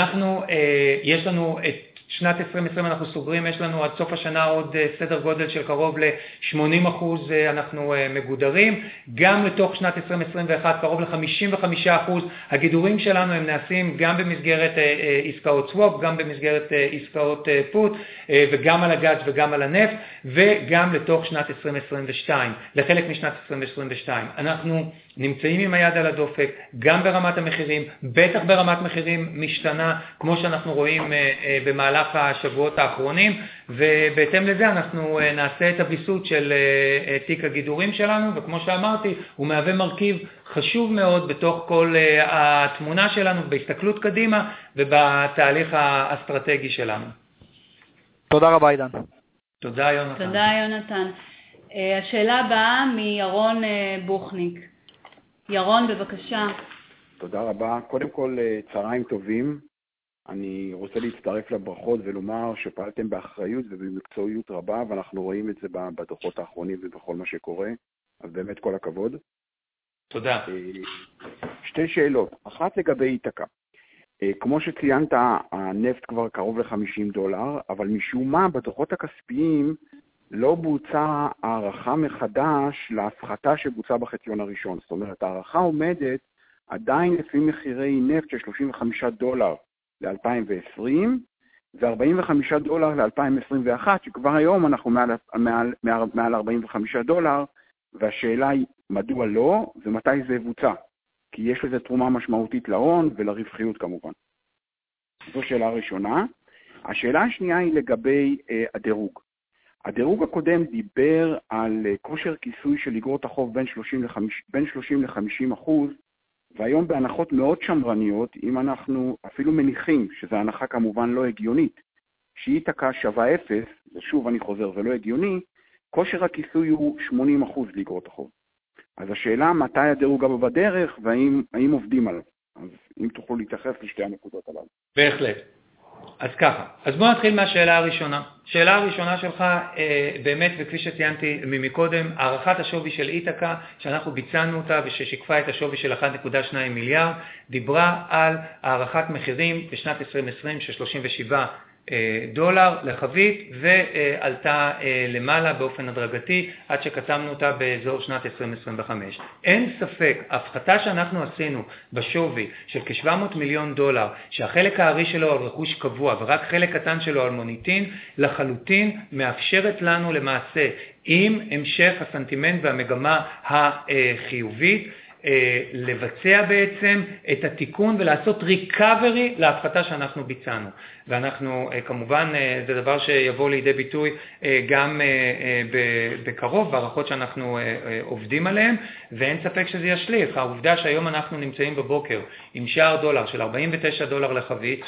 יש לנו את שנת 2020 אנחנו סוגרים, יש לנו עד סוף השנה עוד סדר גודל של קרוב ל-80% אנחנו מגודרים, גם לתוך שנת 2021 קרוב ל-55%. הגידורים שלנו הם נעשים גם במסגרת עסקאות סוואפ, גם במסגרת עסקאות פוט, וגם על הגז וגם על הנפט, וגם לתוך שנת 2022, לחלק משנת 2022. אנחנו נמצאים עם היד על הדופק, גם ברמת המחירים, בטח ברמת מחירים משתנה, כמו שאנחנו רואים במהלך השבועות האחרונים, ובהתאם לזה אנחנו נעשה את הביסות של תיק הגידורים שלנו, וכמו שאמרתי, הוא מהווה מרכיב חשוב מאוד בתוך כל התמונה שלנו, בהסתכלות קדימה ובתהליך האסטרטגי שלנו. תודה רבה, עידן. תודה, יונתן. תודה, יונתן. השאלה הבאה מירון בוכניק. ירון, בבקשה. תודה רבה. קודם כל, צהריים טובים. אני רוצה להצטרף לברכות ולומר שפעלתם באחריות ובמקצועיות רבה, ואנחנו רואים את זה בדוחות האחרונים ובכל מה שקורה, אז באמת כל הכבוד. תודה. שתי שאלות. אחת לגבי איתקה. כמו שציינת, הנפט כבר קרוב ל$50, אבל משום מה בדוחות הכספיים לא בוצעה הערכה מחדש להפחתה שבוצעה בחציון הראשון. זאת אומרת, הערכה עומדת עדיין לפי מחירי נפט של $35 ל-2020 ו-$45 ל-2021, שכבר היום אנחנו מעל $45, והשאלה היא מדוע לא ומתי זה יבוצע, כי יש לזה תרומה משמעותית להון ולרווחיות כמובן. זו שאלה ראשונה. השאלה השנייה היא לגבי הדירוג. הדירוג הקודם דיבר על כושר כיסוי של אגרות החוב בין 30 ל-50%, והיום בהנחות מאוד שמרניות, אם אנחנו אפילו מניחים, שזו הנחה כמובן לא הגיונית, שאיתקה שווה 0, ושוב אני חוזר, זה לא הגיוני, כושר הכיסוי הוא 80% לאגרות החוב. אז השאלה מתי הדירוג הבא בדרך, והאם עובדים עליו. אז אם תוכלו להתייחס לשתי הנקודות עליו. בהחלט. אז ככה, אז בואו נתחיל מהשאלה הראשונה. השאלה הראשונה שלך, באמת, וכפי שציינתי מקודם, הערכת השווי של איתקה, שאנחנו ביצענו אותה וששיקפה את השווי של 1.2 מיליארד, דיברה על הערכת מחירים בשנת 2020 של $37 לחבית, ועלתה למעלה באופן הדרגתי עד שקטמנו אותה באזור שנת 2025. אין ספק, ההפחתה שאנחנו עשינו בשווי של כ$700 מיליון, שהחלק הארי שלו על רכוש קבוע ורק חלק קטן שלו על מוניטין, לחלוטין מאפשרת לנו למעשה עם המשך הסנטימנט והמגמה החיובית, לבצע בעצם את התיקון ולעשות ריקאברי להפחתה שאנחנו ביצענו. ואנחנו כמובן, זה דבר שיבוא לידי ביטוי גם בקרוב, בערכות שאנחנו עובדים עליהן, ואין ספק שזה ישליך. העובדה שהיום אנחנו נמצאים בבוקר עם שער דולר של $49 לחבית,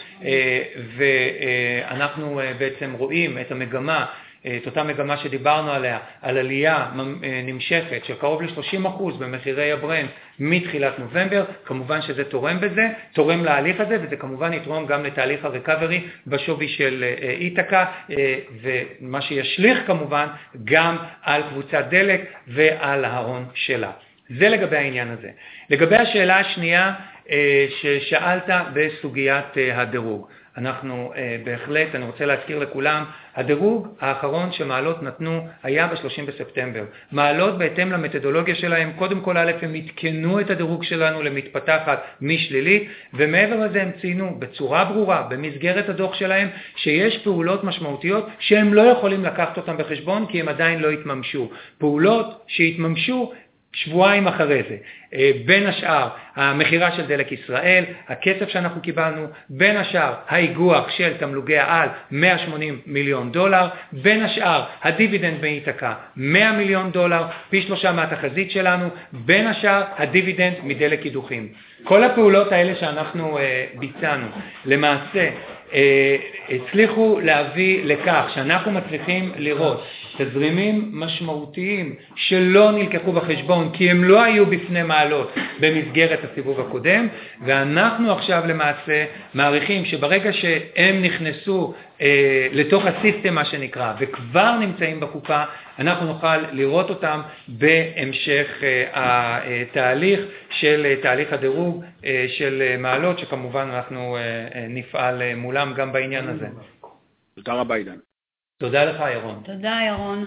ואנחנו בעצם רואים את המגמה, את אותה מגמה שדיברנו עליה, על עלייה נמשכת של קרוב ל-30% במחירי הברנט מתחילת נובמבר, כמובן שזה תורם להליך הזה, וזה כמובן יתרום גם לתהליך הריקאברי בשווי של איתקה, ומה שישליך כמובן גם על קבוצת דלק ועל ההון שלה. זה לגבי העניין הזה. לגבי השאלה השנייה ששאלת בסוגיית הדירוג. אנחנו בהחלט, אני רוצה להזכיר לכולם, הדירוג האחרון שמעלות נתנו היה ב-30 בספטמבר. מעלות בהתאם למתודולוגיה שלהם, קודם כל א' הם התקנו את הדירוג שלנו למתפתחת משלילית, ומעבר לזה הם ציינו בצורה ברורה, במסגרת הדוח שלהם, שיש פעולות משמעותיות שהם לא יכולים לקחת אותם בחשבון, כי הם עדיין לא התממשו. פעולות שהתממשו שבועיים אחרי זה. בין השאר המחירה של דלק ישראל, הכסף שאנחנו קיבלנו, בין השאר האיגוח של תמלוגי העל $180 מיליון, בין השאר הדיבידנד מאיתקה $100 מיליון, פי 3 מהתחזית שלנו, בין השאר הדיבידנד מדלק קידוחים. כל הפעולות האלה שאנחנו ביצענו למעשה הצליחו להביא לכך שאנחנו מצליחים לראות תזרימים משמעותיים שלא נלקחו בחשבון, כי הם לא היו בפני מעלות במסגרת הסיבוב הקודם, ואנחנו עכשיו למעשה מעריכים שברגע שהם נכנסו לתוך הסיסטם מה שנקרא, וכבר נמצאים בקופה, אנחנו נוכל לראות אותם בהמשך התהליך של תהליך הדירוג של מעלות, שכמובן אנחנו נפעל מולם גם בעניין הזה. תודה רבה עידן. תודה לך ירון. תודה ירון.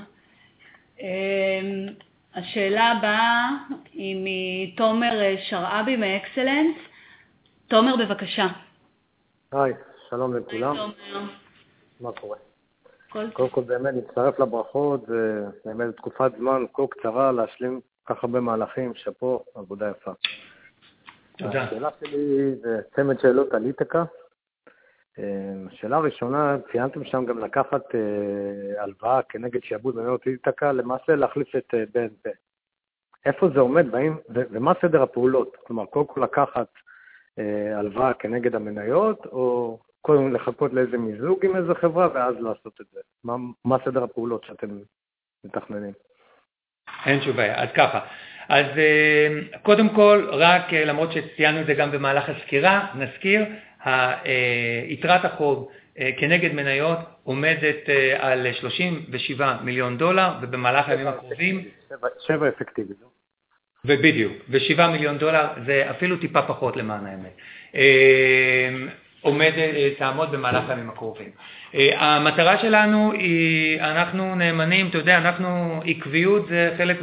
השאלה הבאה היא מתומר שרעבי מאקסלנס. תומר בבקשה. היי, שלום לכולם. היי תומר. מה קורה? קודם כל באמת נצטרף לברכות, זה באמת תקופת זמן כה קצרה להשלים כך הרבה מהלכים, שפה עבודה יפה. תודה. השאלה שלי זה צמד שאלות על איתקה. השאלה הראשונה, ציינתם שם גם לקחת הלוואה כנגד שיעבוד מניות איתקה, למעשה להחליף את BNP. איפה זה עומד באים, ומה סדר הפעולות? כלומר, קודם כל לקחת הלוואה כנגד המניות, או קודם לחכות לאיזה מיזוג עם איזה חברה, ואז לעשות את זה? מה סדר הפעולות שאתם מתכננים? אין שום בעיה. אז ככה, אז קודם כל, רק למרות שציינו את זה גם במהלך הסקירה, נזכיר, יתרת החוב כנגד מניות עומדת על $37 מיליון, ובמהלך הימים הקרובים... 7 אפקטיבי. ובדיוק, ו$7 מיליון זה אפילו טיפה פחות למען האמת. תעמוד במהלך הימים הקרובים. המטרה שלנו היא, אנחנו נאמנים, אתה יודע, עקביות זה חלק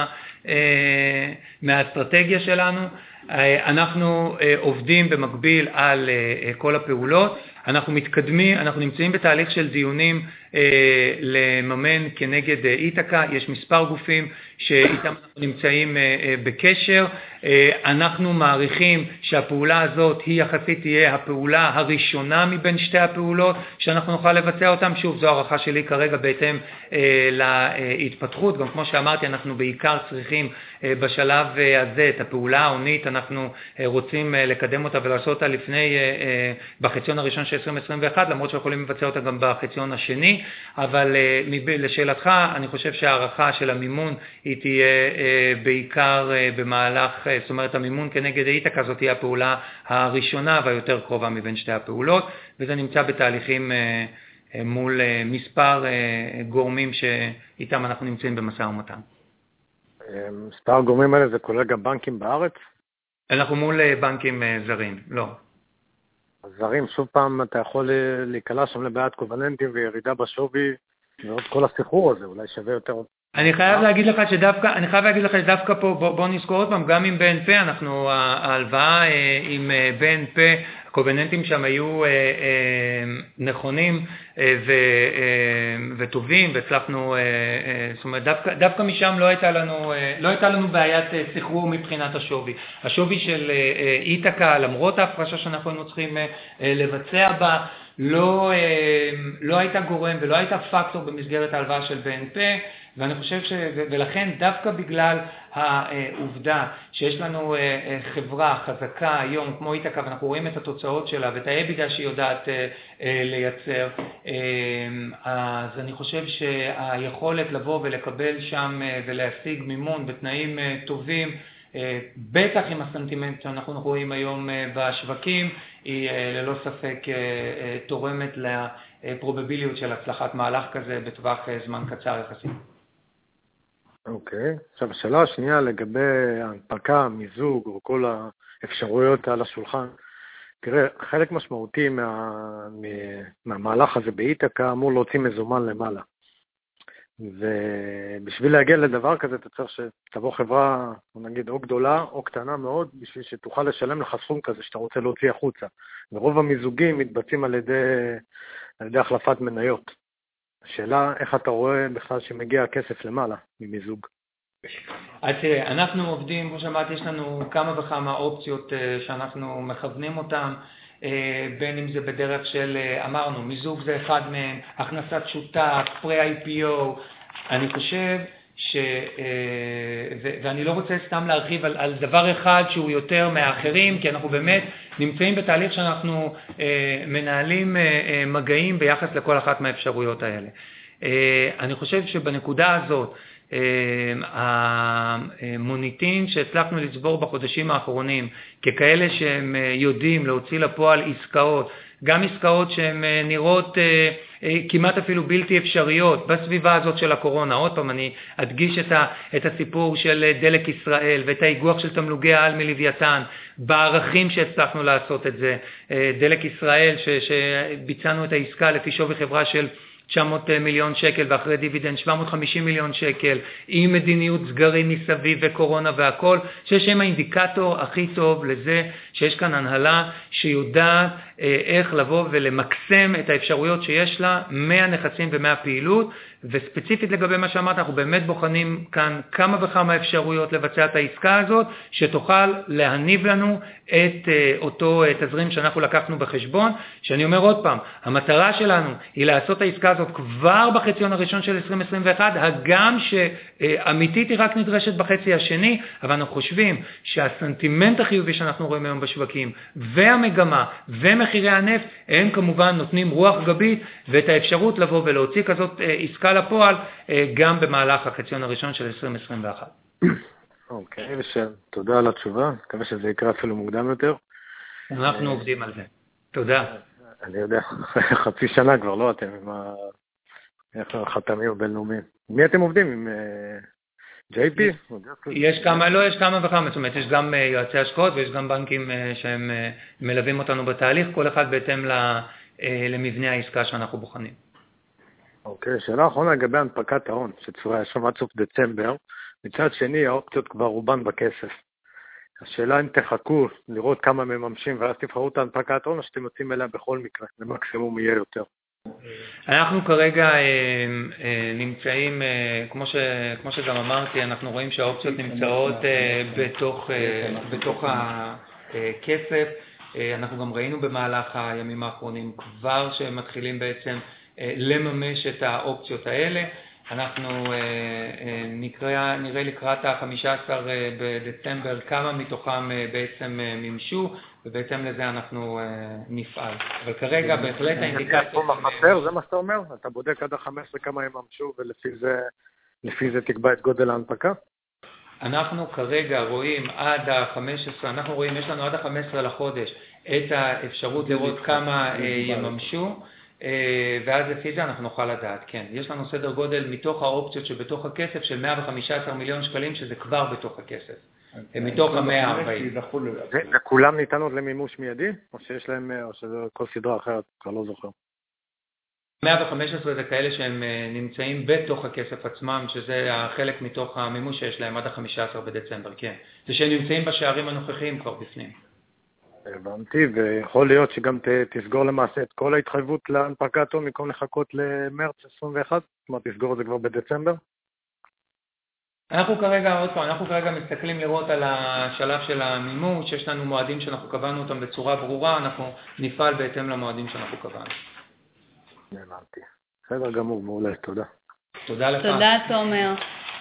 מהאסטרטגיה שלנו, אנחנו עובדים במקביל על כל הפעולות, אנחנו מתקדמים, אנחנו נמצאים בתהליך של דיונים לממן כנגד איתקה, יש מספר גופים שאיתם אנחנו נמצאים בקשר, אנחנו מעריכים שהפעולה הזאת היא יחסית תהיה הפעולה הראשונה מבין שתי הפעולות שאנחנו נוכל לבצע אותם, שוב זו הערכה שלי כרגע בהתאם להתפתחות, גם כמו שאמרתי אנחנו בעיקר צריכים בשלב הזה את הפעולה העונית, אנחנו רוצים לקדם אותה ולעשות אותה לפני, בחציון הראשון של 2021, למרות שיכולים לבצע אותה גם בחציון השני, אבל לשאלתך, אני חושב שהערכה של המימון היא תהיה בעיקר במהלך, זאת אומרת המימון כנגד איתקה זאת תהיה הפעולה הראשונה והיותר קרובה מבין שתי הפעולות, וזה נמצא בתהליכים מול מספר גורמים שאיתם אנחנו נמצאים במשא ומתן. מספר הגורמים האלה זה כולל גם בנקים בארץ? אנחנו מול בנקים זרים, לא. זרים, שוב פעם אתה יכול להיקלע שם לבעיית קובננטים וירידה בשווי, ועוד כל הסחרור הזה, אולי שווה יותר. אני חייב להגיד לך שדווקא פה, בוא נזכור עוד פעם, גם עם BNP, ההלוואה עם BNP, הקובננטים שם היו נכונים וטובים, והצלחנו, זאת אומרת, דווקא משם לא הייתה לנו בעיית סחרור מבחינת השווי. השווי של איתקה, למרות ההפרשה שאנחנו היינו צריכים לבצע בה, לא הייתה גורם ולא הייתה פקטור במסגרת ההלוואה של BNP, ואני חושב ולכן דווקא בגלל העובדה שיש לנו חברה חזקה היום כמו איתקה, ואנחנו רואים את התוצאות שלה ואת האבידה שהיא יודעת לייצר, אז אני חושב שהיכולת לבוא ולקבל שם ולהשיג מימון בתנאים טובים, בטח עם הסנטימנט שאנחנו רואים היום בשווקים, היא ללא ספק תורמת לפרובביליות של הצלחת מהלך כזה בטווח זמן קצר יחסית. אוקיי. עכשיו, השאלה השנייה לגבי ההנפקה, מיזוג או כל האפשרויות על השולחן. תראה, חלק משמעותי מהמהלך הזה באיתקה אמור להוציא מזומן למעלה. ובשביל להגיע לדבר כזה אתה צריך שתבוא חברה, נגיד, או גדולה או קטנה מאוד, בשביל שתוכל לשלם לך סכום כזה שאתה רוצה להוציא החוצה. ורוב המיזוגים מתבצעים על ידי החלפת מניות. השאלה, איך אתה רואה בכלל שמגיע הכסף למעלה ממיזוג? אז תראה, אנחנו עובדים, כמו שאמרתי, יש לנו כמה וכמה אופציות שאנחנו מכוונים אותן, בין אם זה בדרך של, אמרנו, מיזוג זה אחד מהם, הכנסת שותף, פרה-IPO, אני חושב ואני לא רוצה סתם להרחיב על דבר אחד שהוא יותר מאחרים, כי אנחנו באמת נמצאים בתהליך שאנחנו מנהלים מגעים ביחס לכל אחת מהאפשרויות האלה. אני חושב שבנקודה הזאת, המוניטין שהצלחנו לצבור בחודשים האחרונים, ככאלה שהם יודעים להוציא לפועל עסקאות, גם עסקאות שהן נראות כמעט אפילו בלתי אפשריות בסביבה הזאת של הקורונה. עוד פעם אני אדגיש את הסיפור של דלק ישראל ואת האיגוח של תמלוגי העל מלוויתן, בערכים שהצלחנו לעשות את זה. דלק ישראל שביצענו את העסקה לפי שווי חברה של 900 מיליון שקל ואחרי דיבידנד 750 מיליון שקל, עם מדיניות סגרים מסביב וקורונה והכל, שיש הם האינדיקטור הכי טוב לזה שיש כאן הנהלה שיודעת איך לבוא ולמקסם את האפשרויות שיש לה מהנכסים ומהפעילות, וספציפית לגבי מה שאמרת, אנחנו באמת בוחנים כאן כמה וכמה אפשרויות לבצע את העסקה הזאת, שתוכל להניב לנו את אותו תזרים שאנחנו לקחנו בחשבון, שאני אומר עוד פעם, המטרה שלנו היא לעשות העסקה הזאת כבר בחציון הראשון של 2021, הגם שאמיתית היא רק נדרשת בחצי השני, אבל אנחנו חושבים שהסנטימנט החיובי שאנחנו רואים היום בשווקים, והמגמה ומחירי הנפט, הם כמובן נותנים רוח גבית, ואת האפשרות לבוא ולהוציא כזאת עסקה לפועל, גם במהלך החציון הראשון של 2021. אוקיי, תודה על התשובה, מקווה שזה יקרה אפילו מוקדם יותר. אנחנו עובדים על זה. תודה. אני יודע, חצי שנה כבר, לא אתם, עם החתמים הבינלאומיים. מי אתם עובדים? עם JP? יש כמה וכמה, זאת אומרת, יש גם יועצי השקעות ויש גם בנקים שהם מלווים אותנו בתהליך, כל אחד בהתאם למבנה העסקה שאנחנו בוחנים. אוקיי, שאלה אחרונה לגבי הנפקת ההון, שצפויה שם עד סוף דצמבר. מצד שני, האופציות כבר רובן בכסף. השאלה אם תחכו לראות כמה מממשים ואז תבחרו את הנפקת ההון, או שאתם יוצאים אליה בכל מקרה, למקסימום יהיה יותר. אנחנו כרגע נמצאים, כמו שגם אמרתי, אנחנו רואים שהאופציות נמצאות בתוך הכסף. אנחנו גם ראינו במהלך הימים האחרונים כבר שמתחילים בעצם לממש את האופציות האלה. אנחנו נראה לקראת ה-15 בדצמבר כמה מתוכם בעצם מימשו, ובעצם לזה אנחנו נפעל. אבל כרגע בהחלט האינדיקציה... זה מה שאתה אומר? אתה בודק עד ה-15 כמה הם ממשו, ולפי זה תקבע את גודל ההנפקה? אנחנו כרגע רואים עד ה-15, יש לנו עד ה-15 לחודש את האפשרות לראות כמה יממשו, ואז לפי זה אנחנו נוכל לדעת, כן. יש לנו סדר גודל מתוך האופציות שבתוך הכסף של 115 מיליון שקלים, שזה כבר בתוך הכסף. מתוך ה-140. וכולם ניתן עוד למימוש מיידי? או שיש להם, או שזה כל סדרה אחרת? כבר לא זוכר. 115 זה כאלה שהם נמצאים בתוך הכסף עצמם, שזה החלק מתוך המימוש שיש להם עד ה-15 בדצמבר, כן. זה שהם נמצאים בשערים הנוכחיים כבר בפנים. הבנתי, ויכול להיות שגם תסגור למעשה את כל ההתחייבות להנפקת הון במקום לחכות למרץ 21? זאת אומרת, תסגור את זה כבר בדצמבר? אנחנו כרגע מסתכלים לראות על השלב של המימוש, שיש לנו מועדים שאנחנו קבענו אותם בצורה ברורה, אנחנו נפעל בהתאם למועדים שאנחנו קבענו. הבנתי. בסדר גמור, מעולה, תודה. תודה לך. תודה, תומר.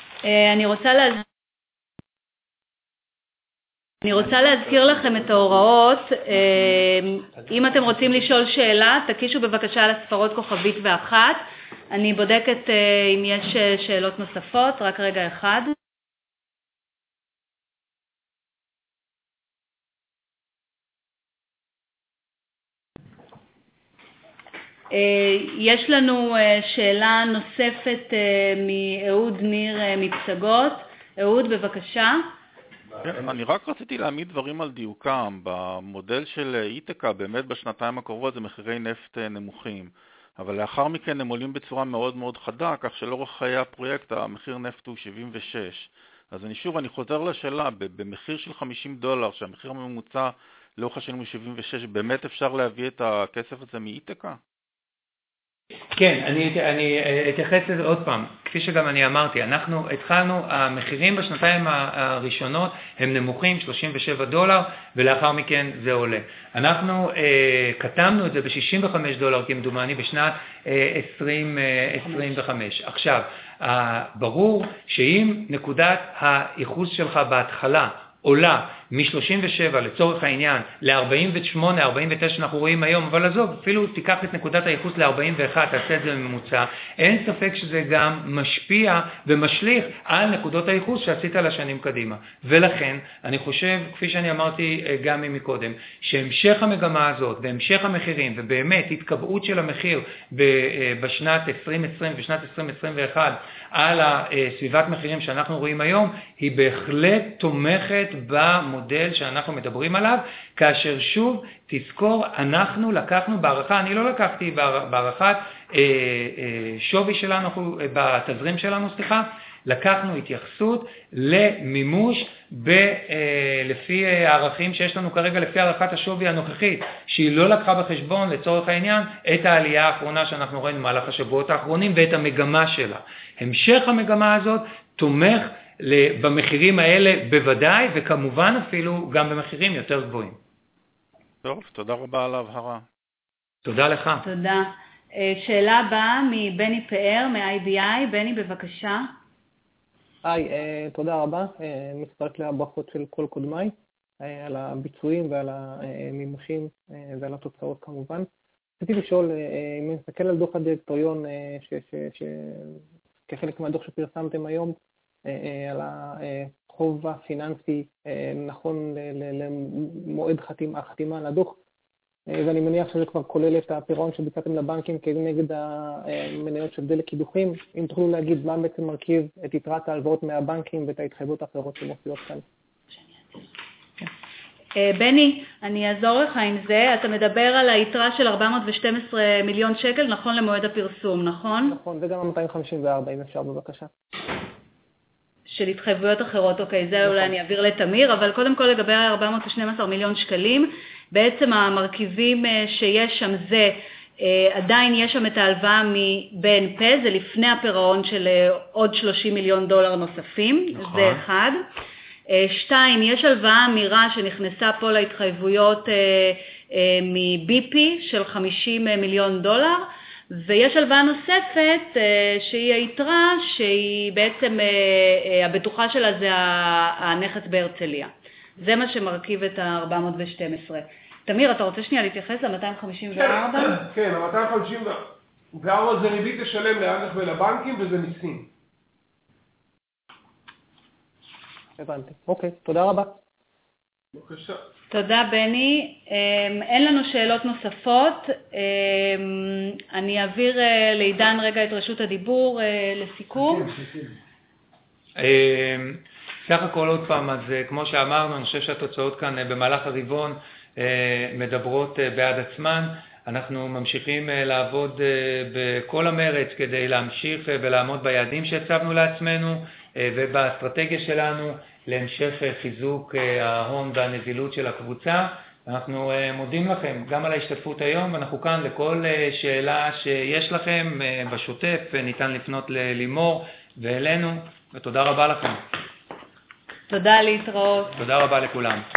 אני רוצה להזכיר לכם את ההוראות. אם אתם רוצים לשאול שאלה, תקישו בבקשה על הספרות כוכבית ואחת. אני בודקת אם יש שאלות נוספות, רק רגע אחד. יש לנו שאלה נוספת מאהוד ניר מפסגות. אהוד, בבקשה. אני רק רציתי להעמיד דברים על דיוקם. במודל של איתקה, באמת בשנתיים הקרובות זה מחירי נפט נמוכים, אבל לאחר מכן הם עולים בצורה מאוד מאוד חדה, כך שלאורך חיי הפרויקט המחיר נפט הוא 76. אז אני חוזר לשאלה, במחיר של $50, שהמחיר הממוצע לאורך השנים הוא 76, באמת אפשר להביא את הכסף הזה מאיתקה? כן, אני אתייחס לזה עוד פעם. כפי שגם אני אמרתי, אנחנו התחלנו, המחירים בשנתיים הראשונות הם נמוכים, $37, ולאחר מכן זה עולה. אנחנו כתמנו את זה ב$65 כמדומני בשנת 2025. עכשיו, ברור שאם נקודת הייחוס שלך בהתחלה עולה מ-37 לצורך העניין ל-48, 49 שאנחנו רואים היום, אבל עזוב, אפילו תיקח את נקודת הייחוס ל-41, תעשה את זה בממוצע, אין ספק שזה גם משפיע ומשליך על נקודות הייחוס שעשית לשנים קדימה. ולכן, אני חושב, כפי שאני אמרתי גם מקודם, שהמשך המגמה הזאת והמשך המחירים, ובאמת התקבעות של המחיר בשנת 2020 ושנת 2021 על סביבת מחירים שאנחנו רואים היום, היא בהחלט תומכת במודל שאנחנו מדברים עליו, כאשר שוב תזכור, אנחנו לקחנו בערכה, אני לא לקחתי בערכת שווי שלנו, בתזרים שלנו, לקחנו התייחסות למימוש לפי הערכים שיש לנו כרגע, לפי הערכת השווי הנוכחית, שהיא לא לקחה בחשבון לצורך העניין את העלייה האחרונה שאנחנו רואים במהלך השבועות האחרונים ואת המגמה שלה. המשך המגמה הזאת תומך במחירים האלה בוודאי, וכמובן אפילו גם במחירים יותר גבוהים. טוב, תודה רבה על ההבהרה. תודה לך. תודה. שאלה הבאה מבני פאר, מ-IBI. בני, בבקשה. היי, תודה רבה. מצטרף לברכות של כל קודמיי, על הביצועים ועל המימושים ועל התוצאות כמובן. רציתי לשאול, אם נסתכל על דוח הדירקטוריון, כחלק מהדוח שפרסמתם היום, על החוב הפיננסי נכון למועד החתימה על הדוח, ואני מניח שזה כבר כולל את הפירעון שביצעתם לבנקים כנגד המניות של דלק קידוחים. אם תוכלו להגיד מה בעצם מרכיב את יתרת ההלוואות מהבנקים ואת ההתחייבות האחרות שמופיעות כאן. בני, אני אעזור לך עם זה. אתה מדבר על היתרה של 412 מיליון שקל, נכון למועד הפרסום, נכון? נכון, וגם 254, אם אפשר בבקשה. של התחייבויות אחרות, אוקיי, זה אולי אני אעביר לתמיר, אבל קודם כל לגבי 412 מיליון שקלים, בעצם המרכיבים שיש שם זה, עדיין יש שם את ההלוואה מבן פה, זה לפני הפירעון של עוד 30 מיליון דולר נוספים, נכון. זה אחד. 2, יש הלוואה אמירה שנכנסה פה להתחייבויות מ-BP של 50 מיליון דולר, ויש הלוואה נוספת שהיא היתרה, שהיא בעצם הבטוחה שלה זה הנכס בהרצליה. זה מה שמרכיב את ה-412. תמיר, אתה רוצה שנייה להתייחס ל-254? כן, ה-254 זה ריבית לשלם לאג"ח ולבנקים וזה מיסים. הבנתי. אוקיי, תודה רבה. בבקשה. תודה בני. אין לנו שאלות נוספות. אני אעביר לעידן רגע את רשות הדיבור לסיכום. סך הכל עוד פעם, אז כמו שאמרנו, אני חושב שהתוצאות כאן במהלך הרבעון מדברות בעד עצמן. אנחנו ממשיכים לעבוד בכל המרץ כדי להמשיך ולעמוד ביעדים שהצבנו לעצמנו ובאסטרטגיה שלנו להמשך חיזוק ההון והנזילות של הקבוצה. אנחנו מודים לכם גם על ההשתתפות היום, ואנחנו כאן לכל שאלה שיש לכם בשוטף, ניתן לפנות ללימור ואלינו, ותודה רבה לכם. תודה, להתראות. תודה רבה לכולם.